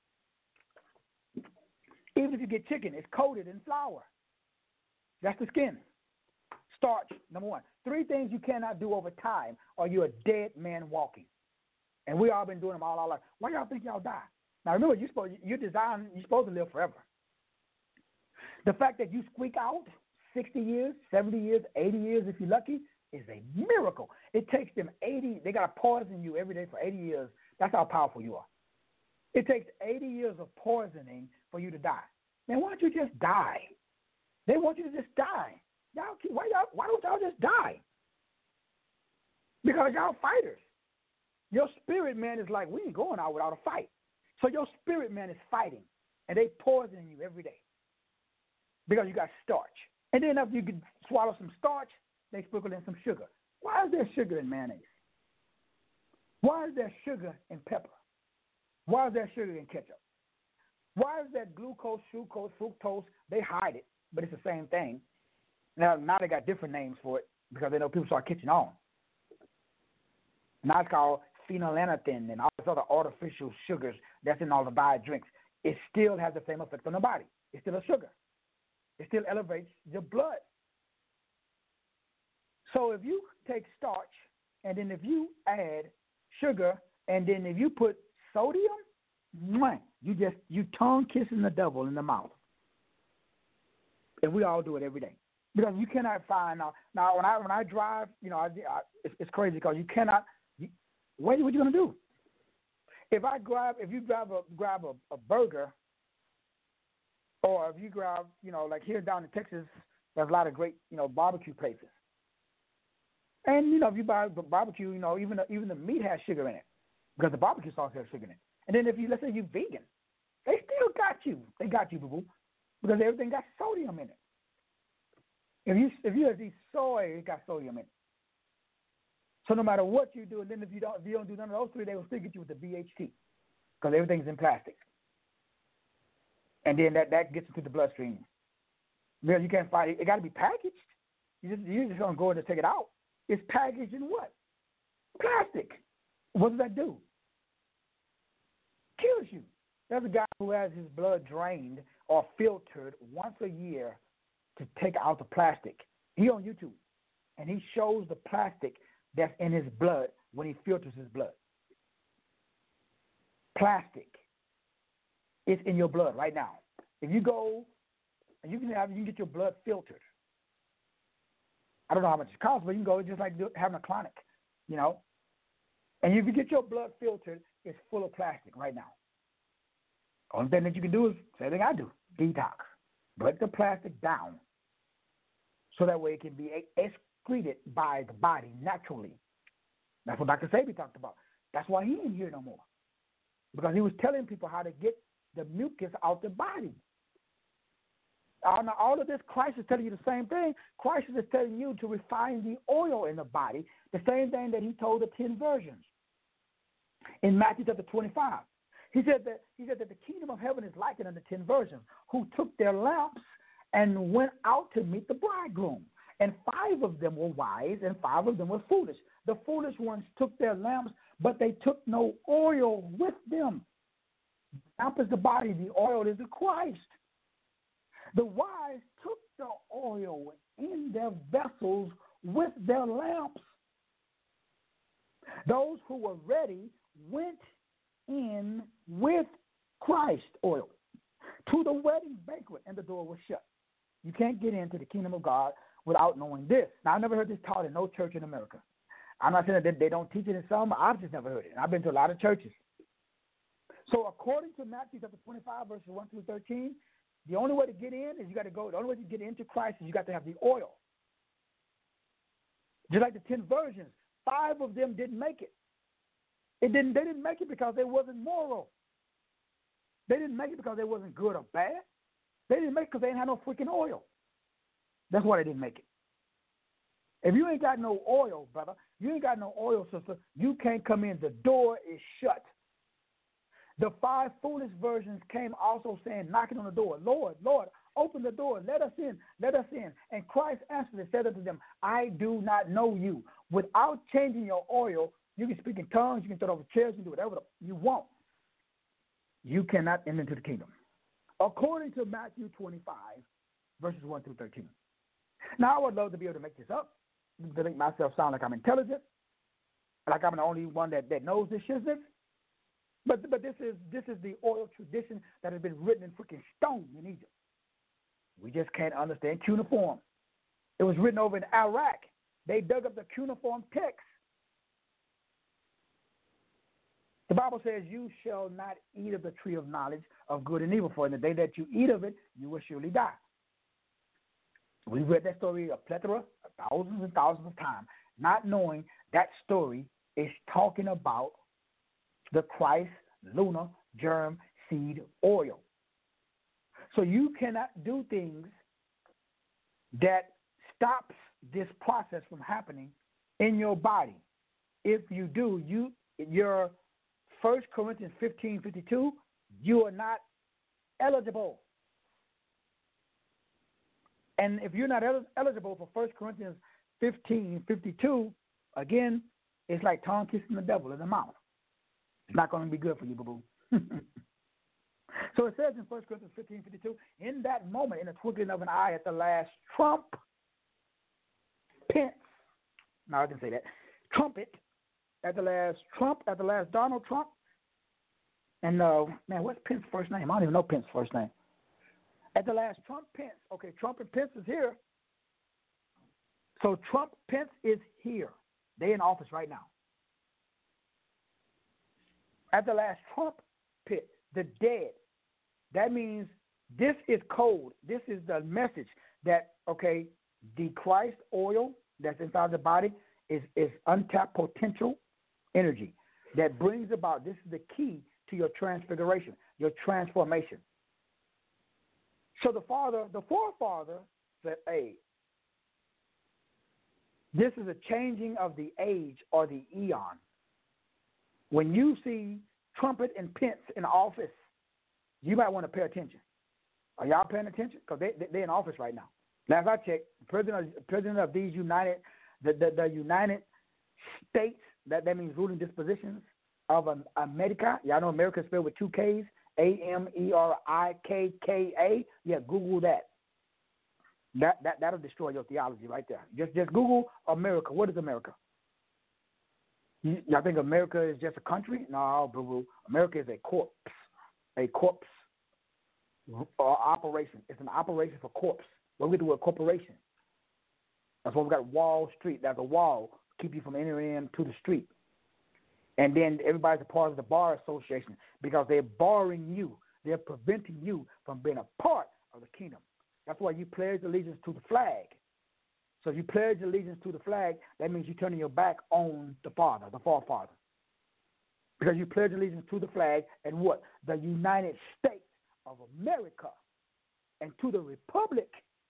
Even if you get chicken, it's coated in flour. That's the skin. Starch, number one. Three things you cannot do over time or you're a dead man walking. And we all been doing them all our life. Why y'all think y'all die? Now remember, you're supposed, you're designed, you're supposed to live forever. The fact that you squeak out sixty years, seventy years, eighty years if you're lucky is a miracle. It takes them eighty, they got to poison you every day for eighty years. That's how powerful you are. It takes eighty years of poisoning for you to die. Man, why don't you just die? They want you to just die. Y'all, why, y'all, why don't y'all just die? Because y'all fighters. Your spirit man is like, we ain't going out without a fight. So your spirit man is fighting, and they poisoning you every day because you got starch. And then after you can swallow some starch, they sprinkle in some sugar. Why is there sugar in mayonnaise? Why is there sugar in pepper? Why is there sugar in ketchup? Why is that glucose, sucrose, fructose? They hide it, but it's the same thing. Now, now they got different names for it because they know people start catching on. Now it's called phenylethylamine and all these other artificial sugars that's in all the diet drinks. It still has the same effect on the body. It's still a sugar. It still elevates your blood. So if you take starch and then if you add sugar and then if you put sodium, mwah, you just you tongue kissing the devil in the mouth. And we all do it every day. Because you cannot find now. Now, when I when I drive, you know, I, I, it's, it's crazy because you cannot. You, what, what are you gonna do? If I grab, if you grab a grab a, a burger, or if you grab, you know, like here down in Texas, there's a lot of great, you know, barbecue places. And you know, if you buy barbecue, you know, even the, even the meat has sugar in it because the barbecue sauce has sugar in it. And then if you let's say you're vegan, they still got you. They got you, boo boo, because everything got sodium in it. If you if you eat soy, it got sodium in it. So no matter what you do, and then if you don't if you don't do none of those three, they will still get you with the B H T because everything's in plastic. And then that, that gets into the bloodstream. Well, you can't find it. It got to be packaged. You just you're just gonna go in and take it out. It's packaged in what? Plastic. What does that do? Kills you. There's a guy who has his blood drained or filtered once a year to take out the plastic. He on YouTube, and he shows the plastic that's in his blood when he filters his blood. Plastic. It's in your blood right now. If you go, and you can have, you can get your blood filtered. I don't know how much it costs, but you can go just like having a clonic, you know. And if you get your blood filtered, it's full of plastic right now. Only thing that you can do is same thing I do: detox. Break the plastic down so that way it can be excreted by the body naturally. That's what Doctor Sebi talked about. That's why he ain't here no more, because he was telling people how to get the mucus out the body. Now, all of this, Christ is telling you the same thing. Christ is telling you to refine the oil in the body, the same thing that he told the ten virgins in Matthew chapter twenty-five. He said that he said that the kingdom of heaven is likened unto ten virgins who took their lamps and went out to meet the bridegroom. And five of them were wise, and five of them were foolish. The foolish ones took their lamps, but they took no oil with them. The lamp is the body, the oil is the Christ. The wise took the oil in their vessels with their lamps. Those who were ready went in with Christ oil to the wedding banquet, and the door was shut. You can't get into the kingdom of God without knowing this. Now, I never heard this taught in no church in America. I'm not saying that they don't teach it in some. I've just never heard it. I've been to a lot of churches. So according to Matthew chapter twenty-five, verses one through thirteen, the only way to get in is you got to go. The only way to get into Christ is you got to have the oil. Just like the ten virgins, five of them didn't make it. It didn't. They didn't make it because they wasn't moral. They didn't make it because they wasn't good or bad. They didn't make it because they didn't have no freaking oil. That's why they didn't make it. If you ain't got no oil, brother, you ain't got no oil, sister, you can't come in. The door is shut. The five foolish virgins came also saying, knocking on the door, Lord, Lord, open the door, let us in, let us in. And Christ answered and said unto them, I do not know you. Without changing your oil, you can speak in tongues, you can throw over chairs, you can do whatever you want. You cannot enter into the kingdom. According to Matthew twenty-five, verses one through thirteen. Now, I would love to be able to make this up, to make myself sound like I'm intelligent, like I'm the only one that, that knows this shit. But but this is this is the oil tradition that has been written in freaking stone in Egypt. We just can't understand cuneiform. It was written over in Iraq. They dug up the cuneiform text. The Bible says, you shall not eat of the tree of knowledge of good and evil, for in the day that you eat of it, you will surely die. We've read that story a plethora, thousands and thousands of times, not knowing that story is talking about the Christ lunar germ seed oil. So you cannot do things that stops this process from happening in your body. If you do, you your First Corinthians fifteen fifty-two, you are not eligible. And if you're not el- eligible for First Corinthians fifteen fifty-two, again, it's like tongue kissing the devil in the mouth. It's not going to be good for you, boo-boo. So it says in First Corinthians fifteen fifty-two, in that moment, in the twinkling of an eye at the last trump, Pence, no, I didn't say that, trumpet, at the last Trump, at the last Donald Trump, and uh, man, what's Pence's first name? I don't even know Pence's first name. At the last Trump, Pence. Okay, Trump and Pence is here. So Trump, Pence is here. They're in office right now. At the last Trump pit, the dead. That means this is code. This is the message that, okay, the Christ oil that's inside the body is, is untapped potential energy that brings about, this is the key to your transfiguration, your transformation. So the father, the forefather said, hey, this is a changing of the age or the eon. When you see Trumpet and Pence in office, you might want to pay attention. Are y'all paying attention? Because they, they, they're in office right now. Last I checked, the president of, president of these United, the, the, the United States, that, that means ruling dispositions of um, America. Y'all know America is spelled with two Ks, A M E R I K K A. Yeah, Google that. That, that, that'll destroy your theology right there. Just, just Google America. What is America? You, y'all think America is just a country? No, boo-boo. America is a corpse. A corpse uh, operation. It's an operation for corpse. What we do with corporation. That's why we got Wall Street. There's a wall to keep you from entering into the street. And then everybody's a part of the bar association because they're barring you. They're preventing you from being a part of the kingdom. That's why you pledge allegiance to the flag. So if you pledge allegiance to the flag, that means you're turning your back on the Father, the forefather. Because you pledge allegiance to the flag and what? The United States of America and to the Republic.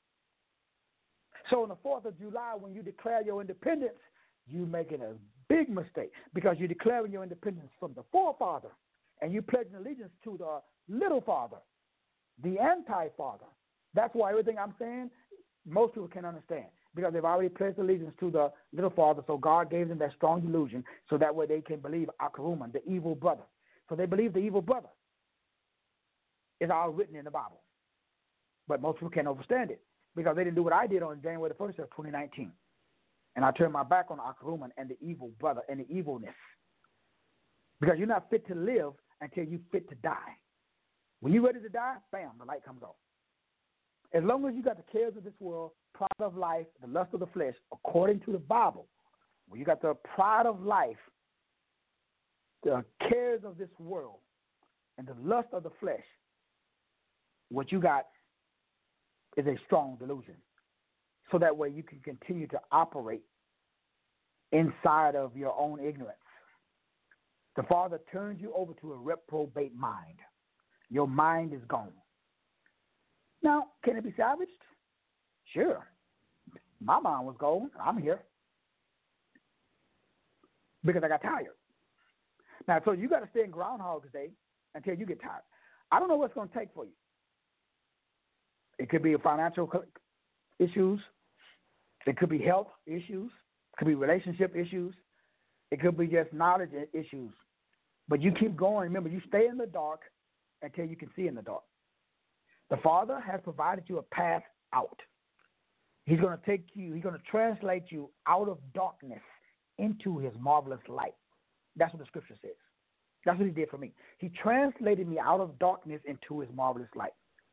So on the fourth of July, when you declare your independence, you're making a big mistake because you're declaring your independence from the forefather and you're pledging allegiance to the little father, the anti-father. That's why everything I'm saying, most people can't understand because they've already pledged allegiance to the little father, so God gave them that strong delusion so that way they can believe Akaruman, the evil brother. So they believe the evil brother. It's all written in the Bible. But most people can't understand it because they didn't do what I did on January the first of twenty nineteen. And I turned my back on Akaruman and the evil brother and the evilness. Because you're not fit to live until you're fit to die. When you're ready to die, bam, the light comes on. As long as you got the cares of this world, pride of life, the lust of the flesh, according to the Bible, when you got the pride of life, the cares of this world, and the lust of the flesh, what you got is a strong delusion. So that way you can continue to operate inside of your own ignorance. The Father turns you over to a reprobate mind. Your mind is gone. Now, can it be salvaged? Sure. My mind was gone. I'm here. Because I got tired. Now, so you got to stay in Groundhog's Day until you get tired. I don't know what's going to take for you. It could be financial issues. It could be health issues. It could be relationship issues. It could be just knowledge issues. But you keep going. Remember, you stay in the dark until you can see in the dark. The Father has provided you a path out. He's going to take you, he's going to translate you out of darkness into his marvelous light. That's what the scripture says. That's what he did for me. He translated me out of darkness into his marvelous light.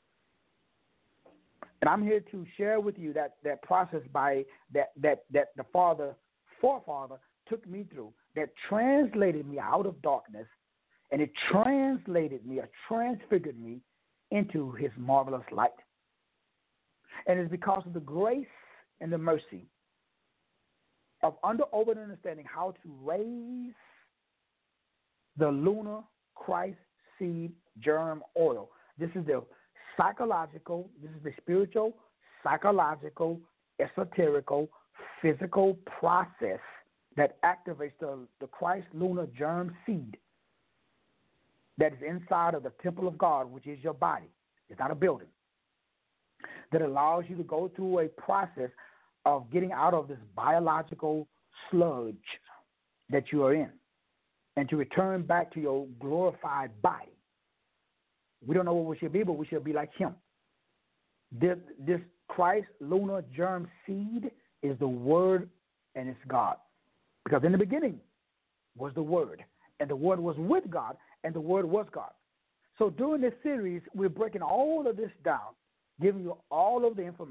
And I'm here to share with you that, that process by that, that, that the Father, forefather, took me through that translated me out of darkness, and it translated me or transfigured me into his marvelous light. And it's because of the grace and the mercy of under open understanding how to raise the lunar Christ seed germ oil. This is the psychological, this is the spiritual, psychological, esoterical, physical process that activates the, the Christ lunar germ seed that is inside of the temple of God, which is your body. It's not a building. That allows you to go through a process of getting out of this biological sludge that you are in and to return back to your glorified body. We don't know what we should be, but we should be like him. This, this Christ lunar germ seed is the Word and it's God. Because in the beginning was the Word, and the Word was with God, and the Word was God. So during this series, we're breaking all of this down, giving you all of the information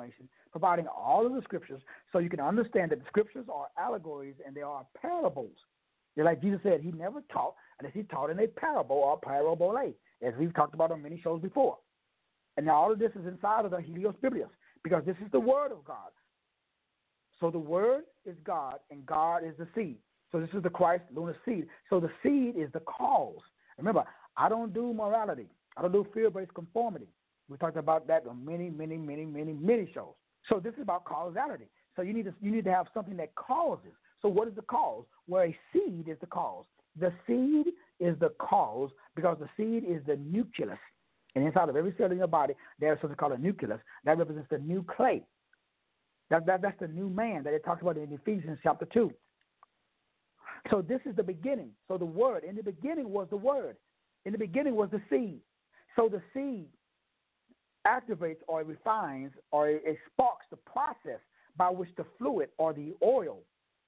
providing all of the scriptures so you can understand that the scriptures are allegories and they are parables. They're like Jesus said, he never taught unless he taught in a parable or parabole, as we've talked about on many shows before. And now all of this is inside of the Helios Biblios because this is the word of God. So the word is God and God is the seed. So this is the Christ lunar seed. So the seed is the cause. Remember, I don't do morality. I don't do fear-based conformity. We talked about that on many, many, many, many, many shows. So this is about causality. So you need to you need to have something that causes. So what is the cause? Well, a seed is the cause. The seed is the cause because the seed is the nucleus. And inside of every cell in your body, there's something called a nucleus. That represents the new clay. That, that, that's the new man that it talks about in Ephesians chapter two. So this is the beginning. So the word, in the beginning was the word. In the beginning was the seed. So the seed activates or refines or it sparks the process by which the fluid or the oil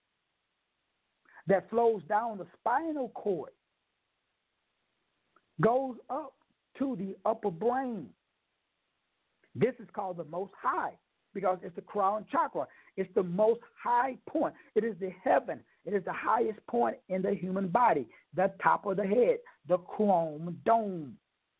that flows down the spinal cord goes up to the upper brain. This is called the most high because it's the crown chakra. It's the most high point. It is the heaven. It is the highest point in the human body, the top of the head, the chrome dome.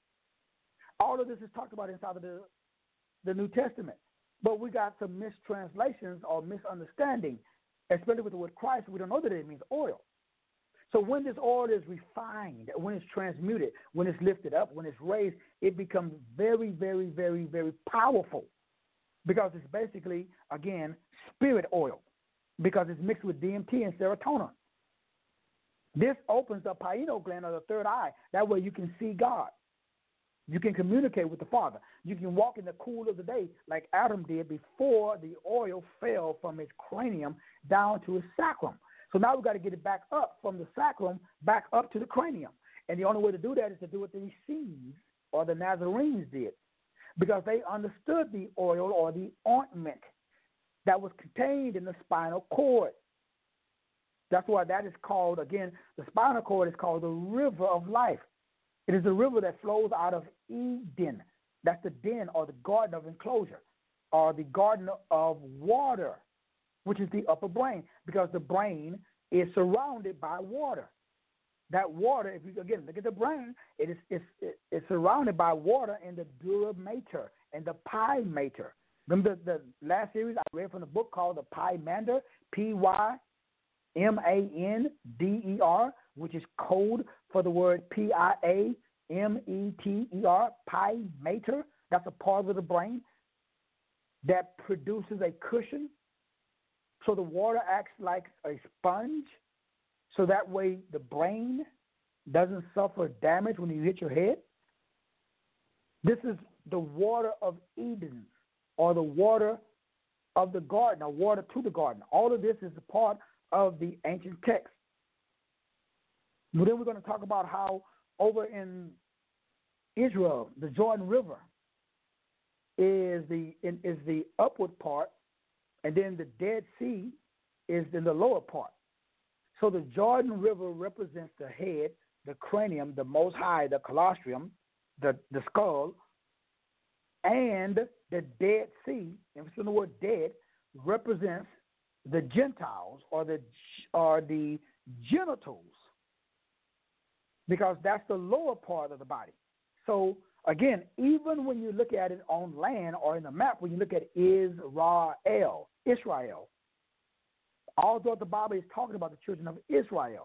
All of this is talked about inside of the, the New Testament. But we got some mistranslations or misunderstanding, especially with the word Christ. We don't know that it means oil. So when this oil is refined, when it's transmuted, when it's lifted up, when it's raised, it becomes very, very, very, very powerful because it's basically, again, spirit oil because it's mixed with D M T and serotonin. This opens the pineal gland or the third eye. That way you can see God. You can communicate with the Father. You can walk in the cool of the day like Adam did before the oil fell from his cranium down to his sacrum. So now we've got to get it back up from the sacrum back up to the cranium. And the only way to do that is to do what the Essenes or the Nazarenes did because they understood the oil or the ointment that was contained in the spinal cord. That's why that is called, again, the spinal cord is called the river of life. It is the river that flows out of Eden. That's the den or the garden of enclosure or the garden of water, which is the upper brain, because the brain is surrounded by water. That water, if you again look at the brain, it is it's, it's surrounded by water in the dura mater and the pie mater. Remember the, the last series I read from the book called the Pymander, P Y M A N D E R, which is code for the word P I A M E T E R, pie mater. That's a part of the brain that produces a cushion. So the water acts like a sponge, so that way the brain doesn't suffer damage when you hit your head. This is the water of Eden, or the water of the garden, or water to the garden. All of this is a part of the ancient text. But then we're going to talk about how over in Israel, the Jordan River is the is the upward part, and then the Dead Sea is in the lower part. So the Jordan River represents the head, the cranium, the most high, the colostrum, the, the skull, and the Dead Sea, emphasis on the word dead, represents the Gentiles or the or the genitals, because that's the lower part of the body. So again, even when you look at it on land or in the map, when you look at Israel, Israel, all throughout the Bible is talking about the children of Israel.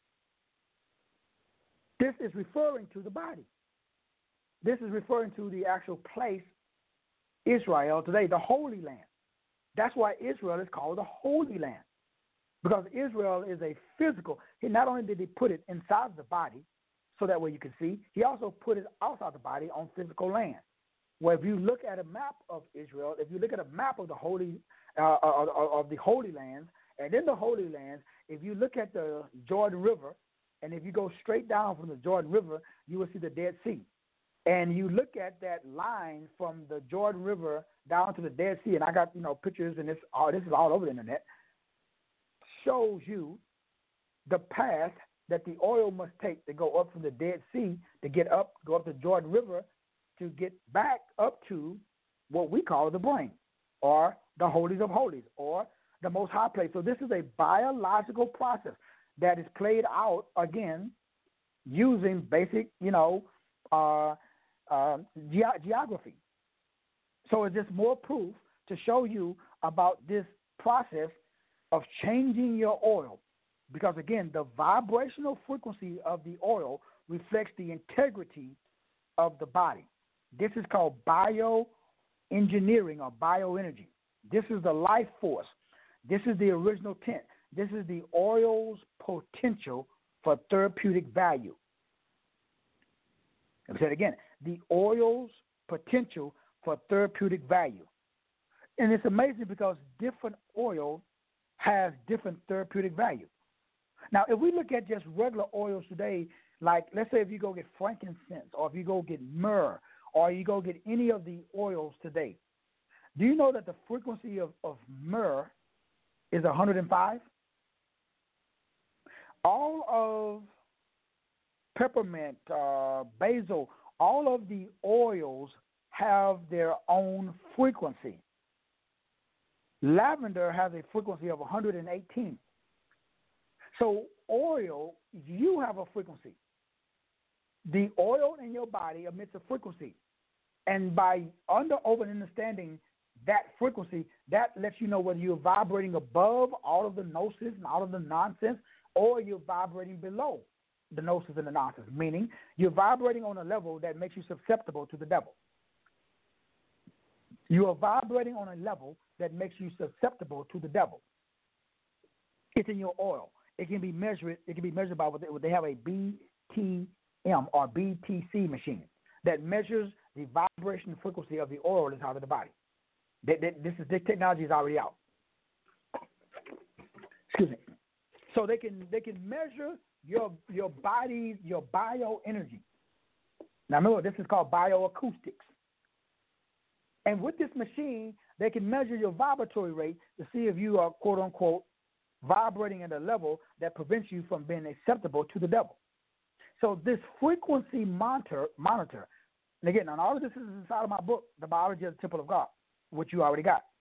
This is referring to the body. This is referring to the actual place, Israel today, the Holy Land. That's why Israel is called the Holy Land, because Israel is a physical. He not only did he put it inside the body, so that way you can see, he also put it outside the body on physical land. Where if you look at a map of Israel, if you look at a map of the Holy uh, of, of the Holy Lands, and in the Holy Lands, if you look at the Jordan River, and if you go straight down from the Jordan River, you will see the Dead Sea. And you look at that line from the Jordan River down to the Dead Sea, and I got, you know, pictures, and this, oh, this is all over the internet, shows you the path that the oil must take to go up from the Dead Sea to get up, go up the Jordan River to get back up to what we call the brain. or the holies of holies, or the most high place. So this is a biological process that is played out, again, using basic, you know, uh, uh, ge- geography. So it's just more proof to show you about this process of changing your oil. Because, again, the vibrational frequency of the oil reflects the integrity of the body. This is called bioengineering or bioenergy. This is the life force. This is the original tent. This is the oil's potential for therapeutic value. Let me say it again. The oil's potential for therapeutic value. And it's amazing because different oil has different therapeutic value. Now, if we look at just regular oils today, like let's say if you go get frankincense or if you go get myrrh or you go get any of the oils today, do you know that the frequency of, of myrrh is one hundred five? All of peppermint, uh, basil, all of the oils have their own frequency. Lavender has a frequency of one hundred eighteen. So oil, you have a frequency. The oil in your body emits a frequency. And by under open understanding that frequency, that lets you know whether you're vibrating above all of the gnosis and all of the nonsense, or you're vibrating below the gnosis and the nonsense, meaning you're vibrating on a level that makes you susceptible to the devil. You are vibrating on a level that makes you susceptible to the devil. It's in your oil. It can be measured. It can be measured by what they, what they have a B T M or B T C machine that measures the vibration frequency of the oil inside of the body. They, they, this is this technology is already out. Excuse me. So they can they can measure your your body, your bioenergy. Now remember, this is called bioacoustics. And with this machine, they can measure your vibratory rate to see if you are, quote unquote, vibrating at a level that prevents you from being acceptable to the devil. So this frequency monitor, monitor, and again, and all of this is inside of my book, The Biology of the Temple of God, which you already got.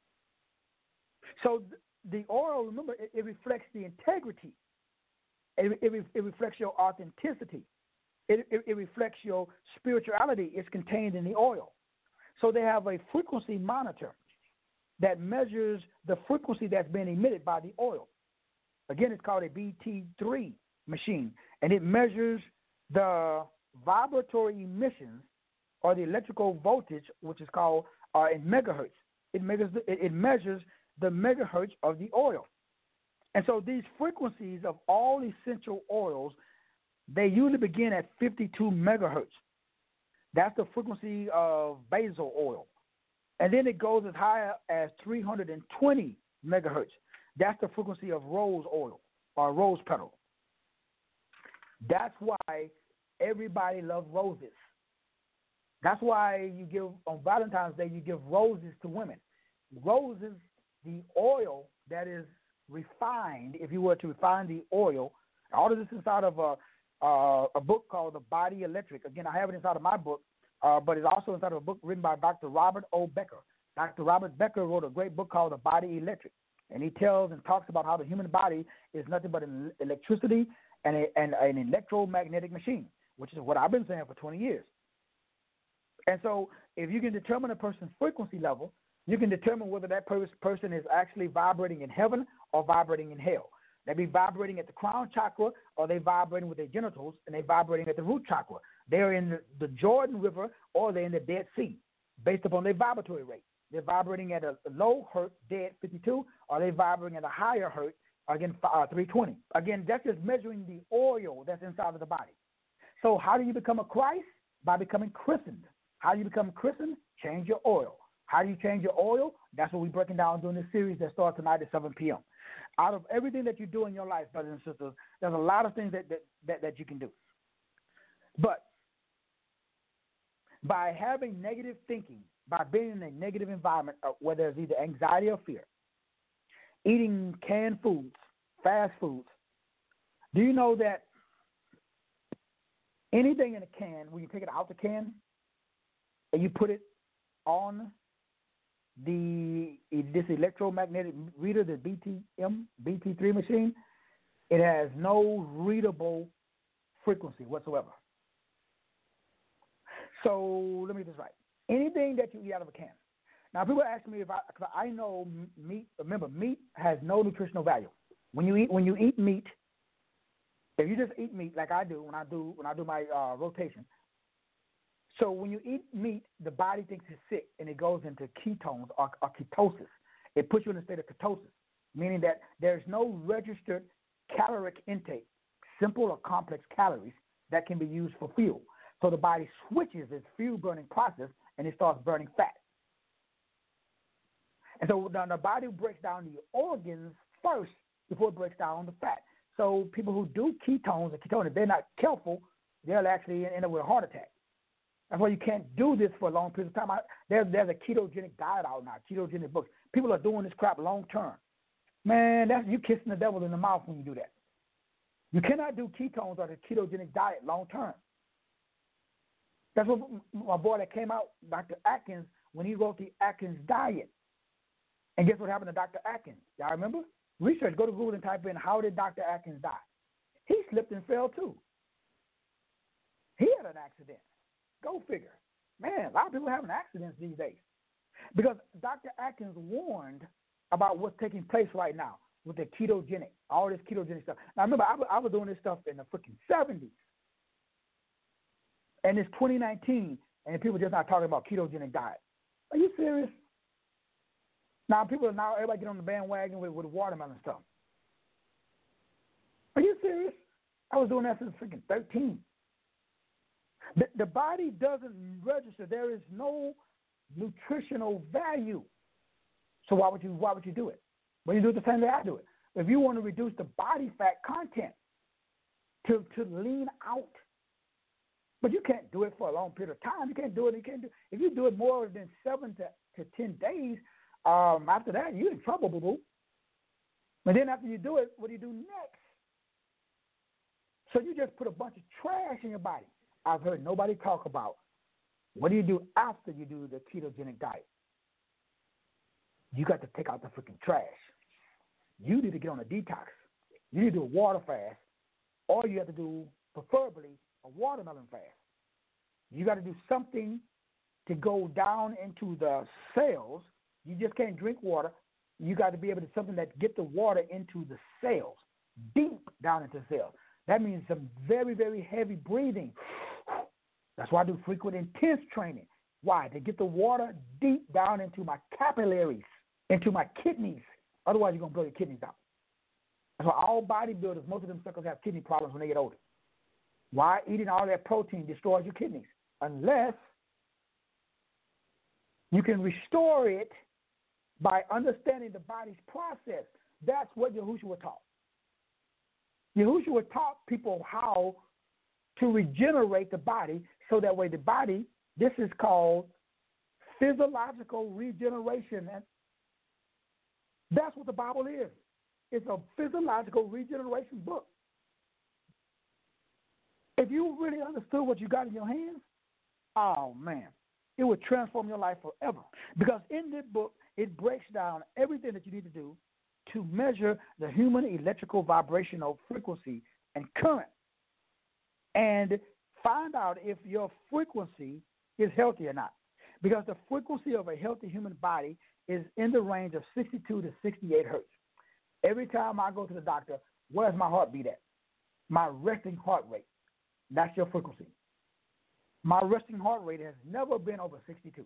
So the oil, remember, it, it reflects the integrity. It, it, it reflects your authenticity. It, it, it reflects your spirituality. It's contained in the oil. So they have a frequency monitor that measures the frequency that's being emitted by the oil. Again, it's called a B T three machine, and it measures the vibratory emissions or the electrical voltage, which is called uh, in megahertz. It measures the, it, it measures the megahertz of the oil. And so these frequencies of all essential oils, they usually begin at fifty-two megahertz. That's the frequency of basil oil. And then it goes as high as three hundred twenty megahertz. That's the frequency of rose oil or rose petal. That's why everybody loves roses. That's why you give, on Valentine's Day, you give roses to women. Roses, the oil that is refined, if you were to refine the oil, all of this is inside of a, uh, a book called The Body Electric. Again, I have it inside of my book, uh, but it's also inside of a book written by Doctor Robert O. Becker. Doctor Robert Becker wrote a great book called The Body Electric, and he tells and talks about how the human body is nothing but an electricity and, a, and an electromagnetic machine, which is what I've been saying for twenty years. And so if you can determine a person's frequency level, you can determine whether that per- person is actually vibrating in heaven or vibrating in hell. They be vibrating at the crown chakra, or they vibrating with their genitals, and they vibrating at the root chakra. They're in the, the Jordan River, or they're in the Dead Sea, based upon their vibratory rate. They're vibrating at a low hertz, dead fifty-two, or they're vibrating at a higher hertz, again, uh, three twenty. Again, that's just measuring the oil that's inside of the body. So how do you become a Christ? By becoming christened. How do you become christened? Change your oil. How do you change your oil? That's what we're breaking down during this series that starts tonight at seven p.m. Out of everything that you do in your life, brothers and sisters, there's a lot of things that, that, that, that you can do. But by having negative thinking, by being in a negative environment, uh, where there's either anxiety or fear, eating canned foods, fast foods, do you know that anything in a can, when you take it out the can and you put it on the this electromagnetic reader, the B T M, B T three machine, it has no readable frequency whatsoever. So let me get this right. Anything that you eat out of a can. Now, people ask me if I, cause I know meat. Remember, meat has no nutritional value. When you eat, when you eat meat, if you just eat meat like I do when I do when I do my uh, rotation. So when you eat meat, the body thinks it's sick and it goes into ketones or, or ketosis. It puts you in a state of ketosis, meaning that there's no registered caloric intake, simple or complex calories that can be used for fuel. So the body switches its fuel burning process and it starts burning fat. And so now the body breaks down the organs first before it breaks down the fat. So people who do ketones and ketones, if they're not careful, they'll actually end up with a heart attack. That's why you can't do this for a long period of time. I, there's, there's a ketogenic diet out now, ketogenic books. People are doing this crap long term. Man, that's you kissing the devil in the mouth when you do that. You cannot do ketones or the ketogenic diet long term. That's what my boy that came out, Doctor Atkins, when he wrote the Atkins diet. And guess what happened to Doctor Atkins? Y'all remember? Research, go to Google and type in, how did Doctor Atkins die? He slipped and fell too. He had an accident. Go figure. Man, a lot of people are having accidents these days. Because Doctor Atkins warned about what's taking place right now with the ketogenic, all this ketogenic stuff. Now, remember, I was, I was doing this stuff in the freaking seventies. And it's twenty nineteen, and people just not talking about ketogenic diet. Are you serious? Now, people are now, everybody get on the bandwagon with, with watermelon stuff. Are you serious? I was doing that since freaking thirteen. The, the body doesn't register. There is no nutritional value. So why would you why would you do it? Well, you do it the same way I do it. If you want to reduce the body fat content to, to lean out, but you can't do it for a long period of time. You can't do it. You can't do. If you do it more than seven to, to ten days, um, after that you're in trouble, boo boo. And then after you do it, what do you do next? So you just put a bunch of trash in your body. I've heard nobody talk about what do you do after you do the ketogenic diet. You got to take out the freaking trash. You need to get on a detox. You need to do a water fast, or you have to do, preferably, a watermelon fast. You got to do something to go down into the cells. You just can't drink water. You got to be able to something that get the water into the cells, deep down into the cells. That means some very, very heavy breathing. That's why I do frequent intense training. Why? To get the water deep down into my capillaries, into my kidneys. Otherwise, you're going to blow your kidneys out. That's why all bodybuilders, most of them suckers have kidney problems when they get older. Why? Eating all that protein destroys your kidneys. Unless you can restore it by understanding the body's process. That's what Yahushua taught. Yahushua taught people how to regenerate the body so that way the body, this is called physiological regeneration. And that's what the Bible is. It's a physiological regeneration book. If you really understood what you got in your hands, oh, man, it would transform your life forever. Because in this book, it breaks down everything that you need to do to measure the human electrical vibrational frequency and current and find out if your frequency is healthy or not. Because the frequency of a healthy human body is in the range of sixty-two to sixty-eight hertz. Every time I go to the doctor, where's my heartbeat at? My resting heart rate. That's your frequency. My resting heart rate has never been over sixty-two.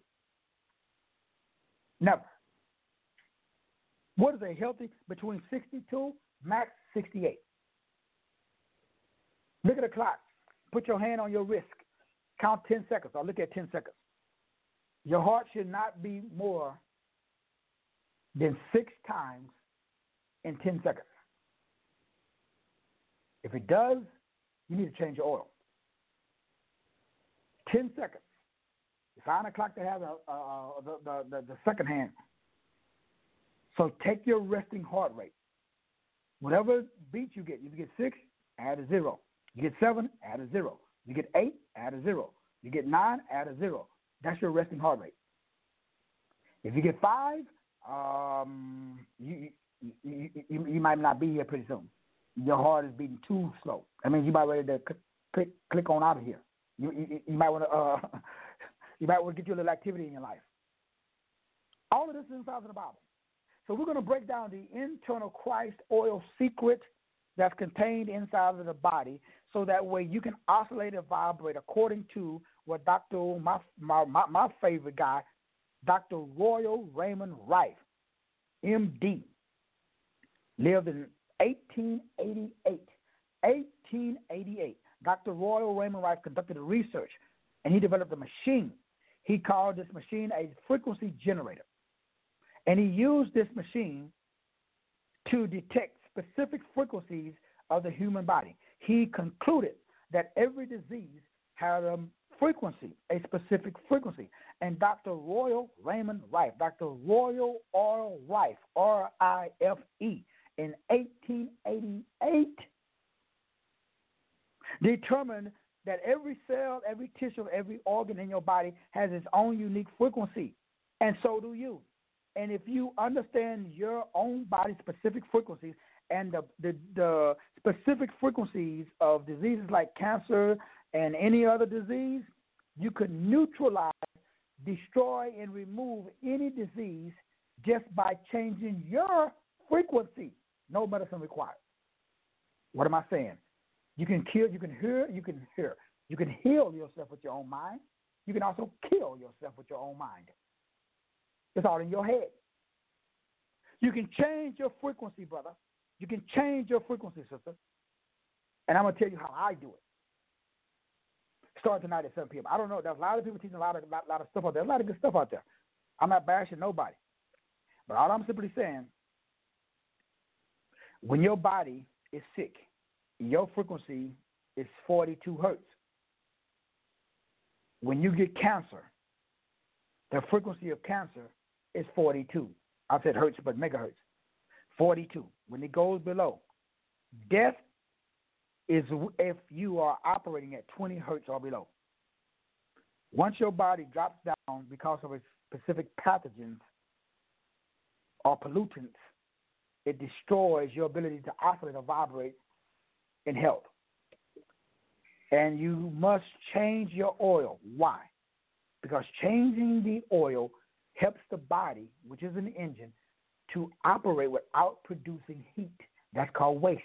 Never. What is a healthy? Between sixty-two, max sixty-eight. Look at the clock. Put your hand on your wrist. Count ten seconds, or look at ten seconds. Your heart should not be more than six times in ten seconds. If it does, you need to change your oil. ten seconds. You find a clock that has a, uh, the, the, the, the second hand. So take your resting heart rate. Whatever beat you get, you get six, add a zero. You get seven, add a zero. You get eight, add a zero. You get nine, add a zero. That's your resting heart rate. If you get five, um, you, you, you, you might not be here pretty soon. Your heart is beating too slow. That means you might ready to click click on out of here. You you, you might want to uh, you might want to get you a little activity in your life. All of this is inside of the Bible. So we're going to break down the internal Christ oil secret that's contained inside of the body, so that way you can oscillate and vibrate according to what Doctor my my my, my favorite guy, Doctor Royal Raymond Rife, M D, lived in eighteen eighty-eight. eighteen eighty-eight. Doctor Royal Raymond Rife conducted a research, and he developed a machine. He called this machine a frequency generator. And he used this machine to detect specific frequencies of the human body. He concluded that every disease had a frequency, a specific frequency. And Doctor Royal Raymond Rife, Doctor Royal Oral Rife, R I F E, in eighteen eighty-eight, determined that every cell, every tissue, every organ in your body has its own unique frequency, and so do you. And if you understand your own body's specific frequencies and the, the, the specific frequencies of diseases like cancer and any other disease, you could neutralize, destroy, and remove any disease just by changing your frequency. No medicine required. What am I saying? You can kill, you can hear, you can hear. You can heal yourself with your own mind. You can also kill yourself with your own mind. It's all in your head. You can change your frequency, brother. You can change your frequency, sister. And I'm going to tell you how I do it. Starting tonight at seven p.m. I don't know. There's a lot of people teaching a lot of, lot, lot of stuff out there. There's a lot of good stuff out there. I'm not bashing nobody. But all I'm simply saying, when your body is sick, your frequency is forty-two hertz. When you get cancer, the frequency of cancer is forty-two. I said hertz, but megahertz. forty-two. When it goes below, death is if you are operating at twenty hertz or below. Once your body drops down because of its specific pathogens or pollutants, it destroys your ability to oscillate or vibrate in health. And you must change your oil. Why? Because changing the oil helps the body, which is an engine, to operate without producing heat. That's called waste.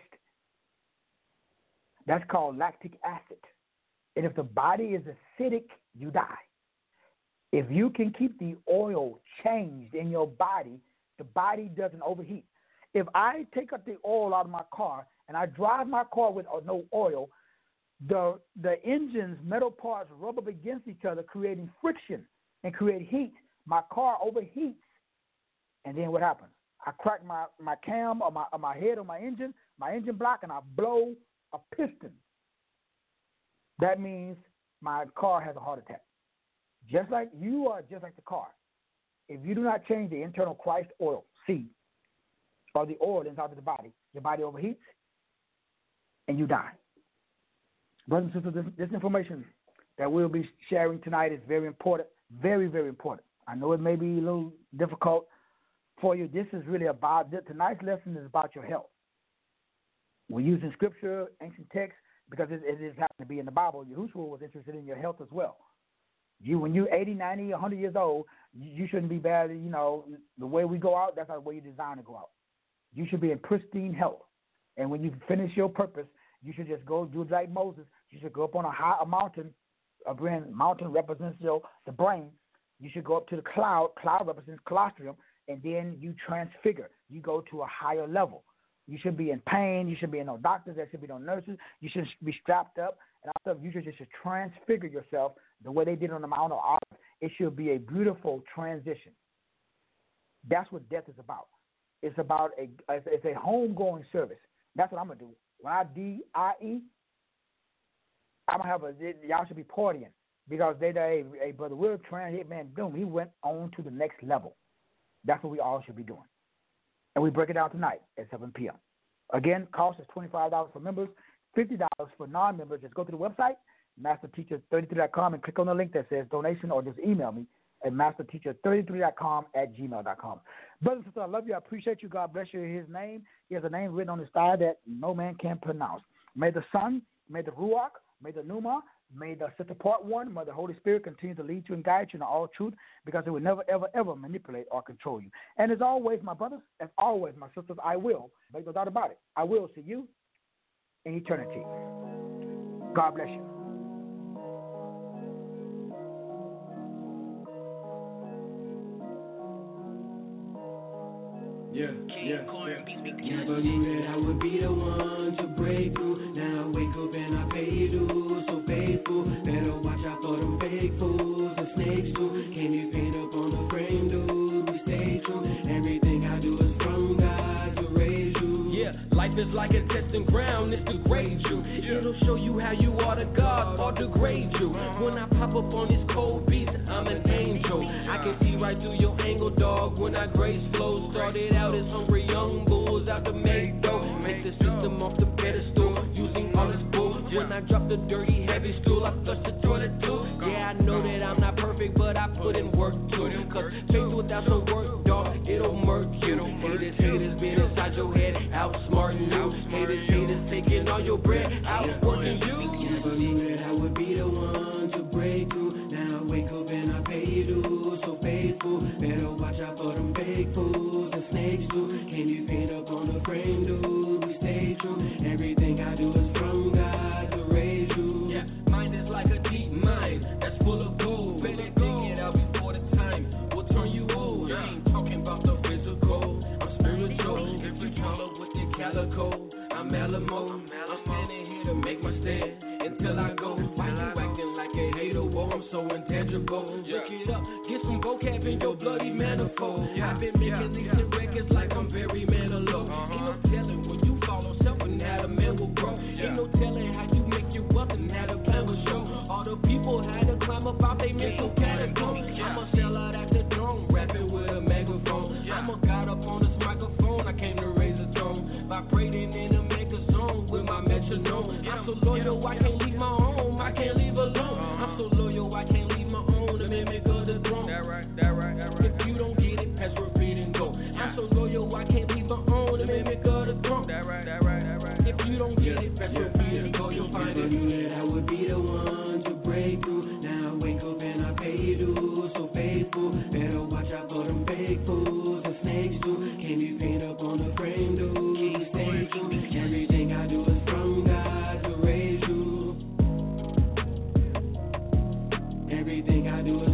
That's called lactic acid. And if the body is acidic, you die. If you can keep the oil changed in your body, the body doesn't overheat. If I take up the oil out of my car and I drive my car with no oil, the the engine's metal parts rub up against each other, creating friction and create heat. My car overheats, and then what happens? I crack my, my cam or my, or my head or my engine, my engine block, and I blow a piston. That means my car has a heart attack. Just like you are, just like the car. If you do not change the internal Christ oil, C, or the oil inside of the body, your body overheats, and you die. Brothers and sisters, this, this information that we'll be sharing tonight is very important, very, very important. I know it may be a little difficult for you. This is really about, tonight's lesson is about your health. We're using scripture, ancient text, because it, it is happening to be in the Bible. Yahushua was interested in your health as well. You, when you're eighty, ninety, one hundred years old, you, you shouldn't be bad. You know, the way we go out, that's not the way you're designed to go out. You should be in pristine health. And when you finish your purpose, you should just go do like Moses. You should go up on a high a mountain. A brain, mountain represents your, the brain. You should go up to the cloud. Cloud represents colostrum. And then you transfigure. You go to a higher level. You should be in pain. You should be in no doctors. There should be no nurses. You should be strapped up. And also, you should just transfigure yourself the way they did on the Mount of Olives. It should be a beautiful transition. That's what death is about. It's about a it's a homegoing service. That's what I'm gonna do. When I D I E, I'm gonna have a y'all should be partying because they say, hey, brother, Will Tran hit man, boom, he went on to the next level. That's what we all should be doing. And we break it down tonight at seven p.m. Again, cost is twenty-five dollars for members, fifty dollars for non-members. Just go to the website, master teacher thirty-three dot com, and click on the link that says donation, or just email me at master teacher thirty-three dot com at gmail dot com. Brothers and sisters, I love you. I appreciate you. God bless you. His name, he has a name written on his thigh that no man can pronounce. May the Son, may the Ruach, may the Pneuma, may the Sister Part One, may the Holy Spirit continue to lead you and guide you in all truth, because it will never, ever, ever manipulate or control you. And as always, my brothers, as always, my sisters, I will, make no doubt about it, I will see you in eternity. God bless you. Yeah, yeah, yeah. Never knew that I would be the one to break through. Now I wake up and I pay dues. So faithful, better watch out for them fake fools and snakes too. Can't be pinned up on the frame, dude. We stay true. Everything I do is from God to raise you. Yeah, life is like a testing ground. It's to grade you. It'll show you how you are to God or degrade you. When I pop up on this cold beat, I'm an angel. I can see right through your angle, dog. When I grace flow, started out as hungry young bulls out to make dough. Make the system off the pedestal, using all its bull. When I drop the dirty, heavy stool, I flush the toilet too. Yeah, I know that I'm not perfect, but I put in work too. Cause faith without some work, dog, it'll murk you. Haters, haters been inside your head, outsmarting you. Haters, haters taking all your bread, outworking you. Never knew that I would be the one to break through. Now I wake up and I pay dues. So faithful, better watch out for them fake fools and snakes too. Can't be pinned up on the frame, dude. We stay true. Everything I do is from God to raise you. Yeah, mine is like a deep mine that's full of gold. Better dig it out before the time will turn you old. I ain't talking about the physical, I'm spiritual. If you follow with the calico, I'm Alamo. I'm standing here to make my stand until I go. Why you acting like a hater? Whoa, I'm so intangible. Look it up, get some vocab in your bloody manifold. I've been making these records like I'm very Manilow. Ain't no telling when you follow self and how the man will grow. Ain't no telling how you make your wealth and how the plan will show. All the people had to climb up out they mental catacomb. I'm a sellout at the dome, rapping with a megaphone. I'm a god up on this microphone, I came to raise a tone. Vibrating in a mega zone with my metronome. I'm so loyal, I can't leave my home, I can't leave alone. I'm so loyal, I can't leave my own, the mimic of the throne. That right, that right, that right. If you don't get it, pass, repeat, and go. I'm so loyal, I can't leave my own, the mimic of the throne. That right, that right, that right. If you don't get it, pass, repeat, and go, you'll find it. Never knew that I would be the one to break through. Now I wake up and I pay dues. So faithful, better watch out for them fake fools and snakes too. Can't be pinned up on the frame, dude. Stay true. Everything I do is from God to raise you. Everything I do is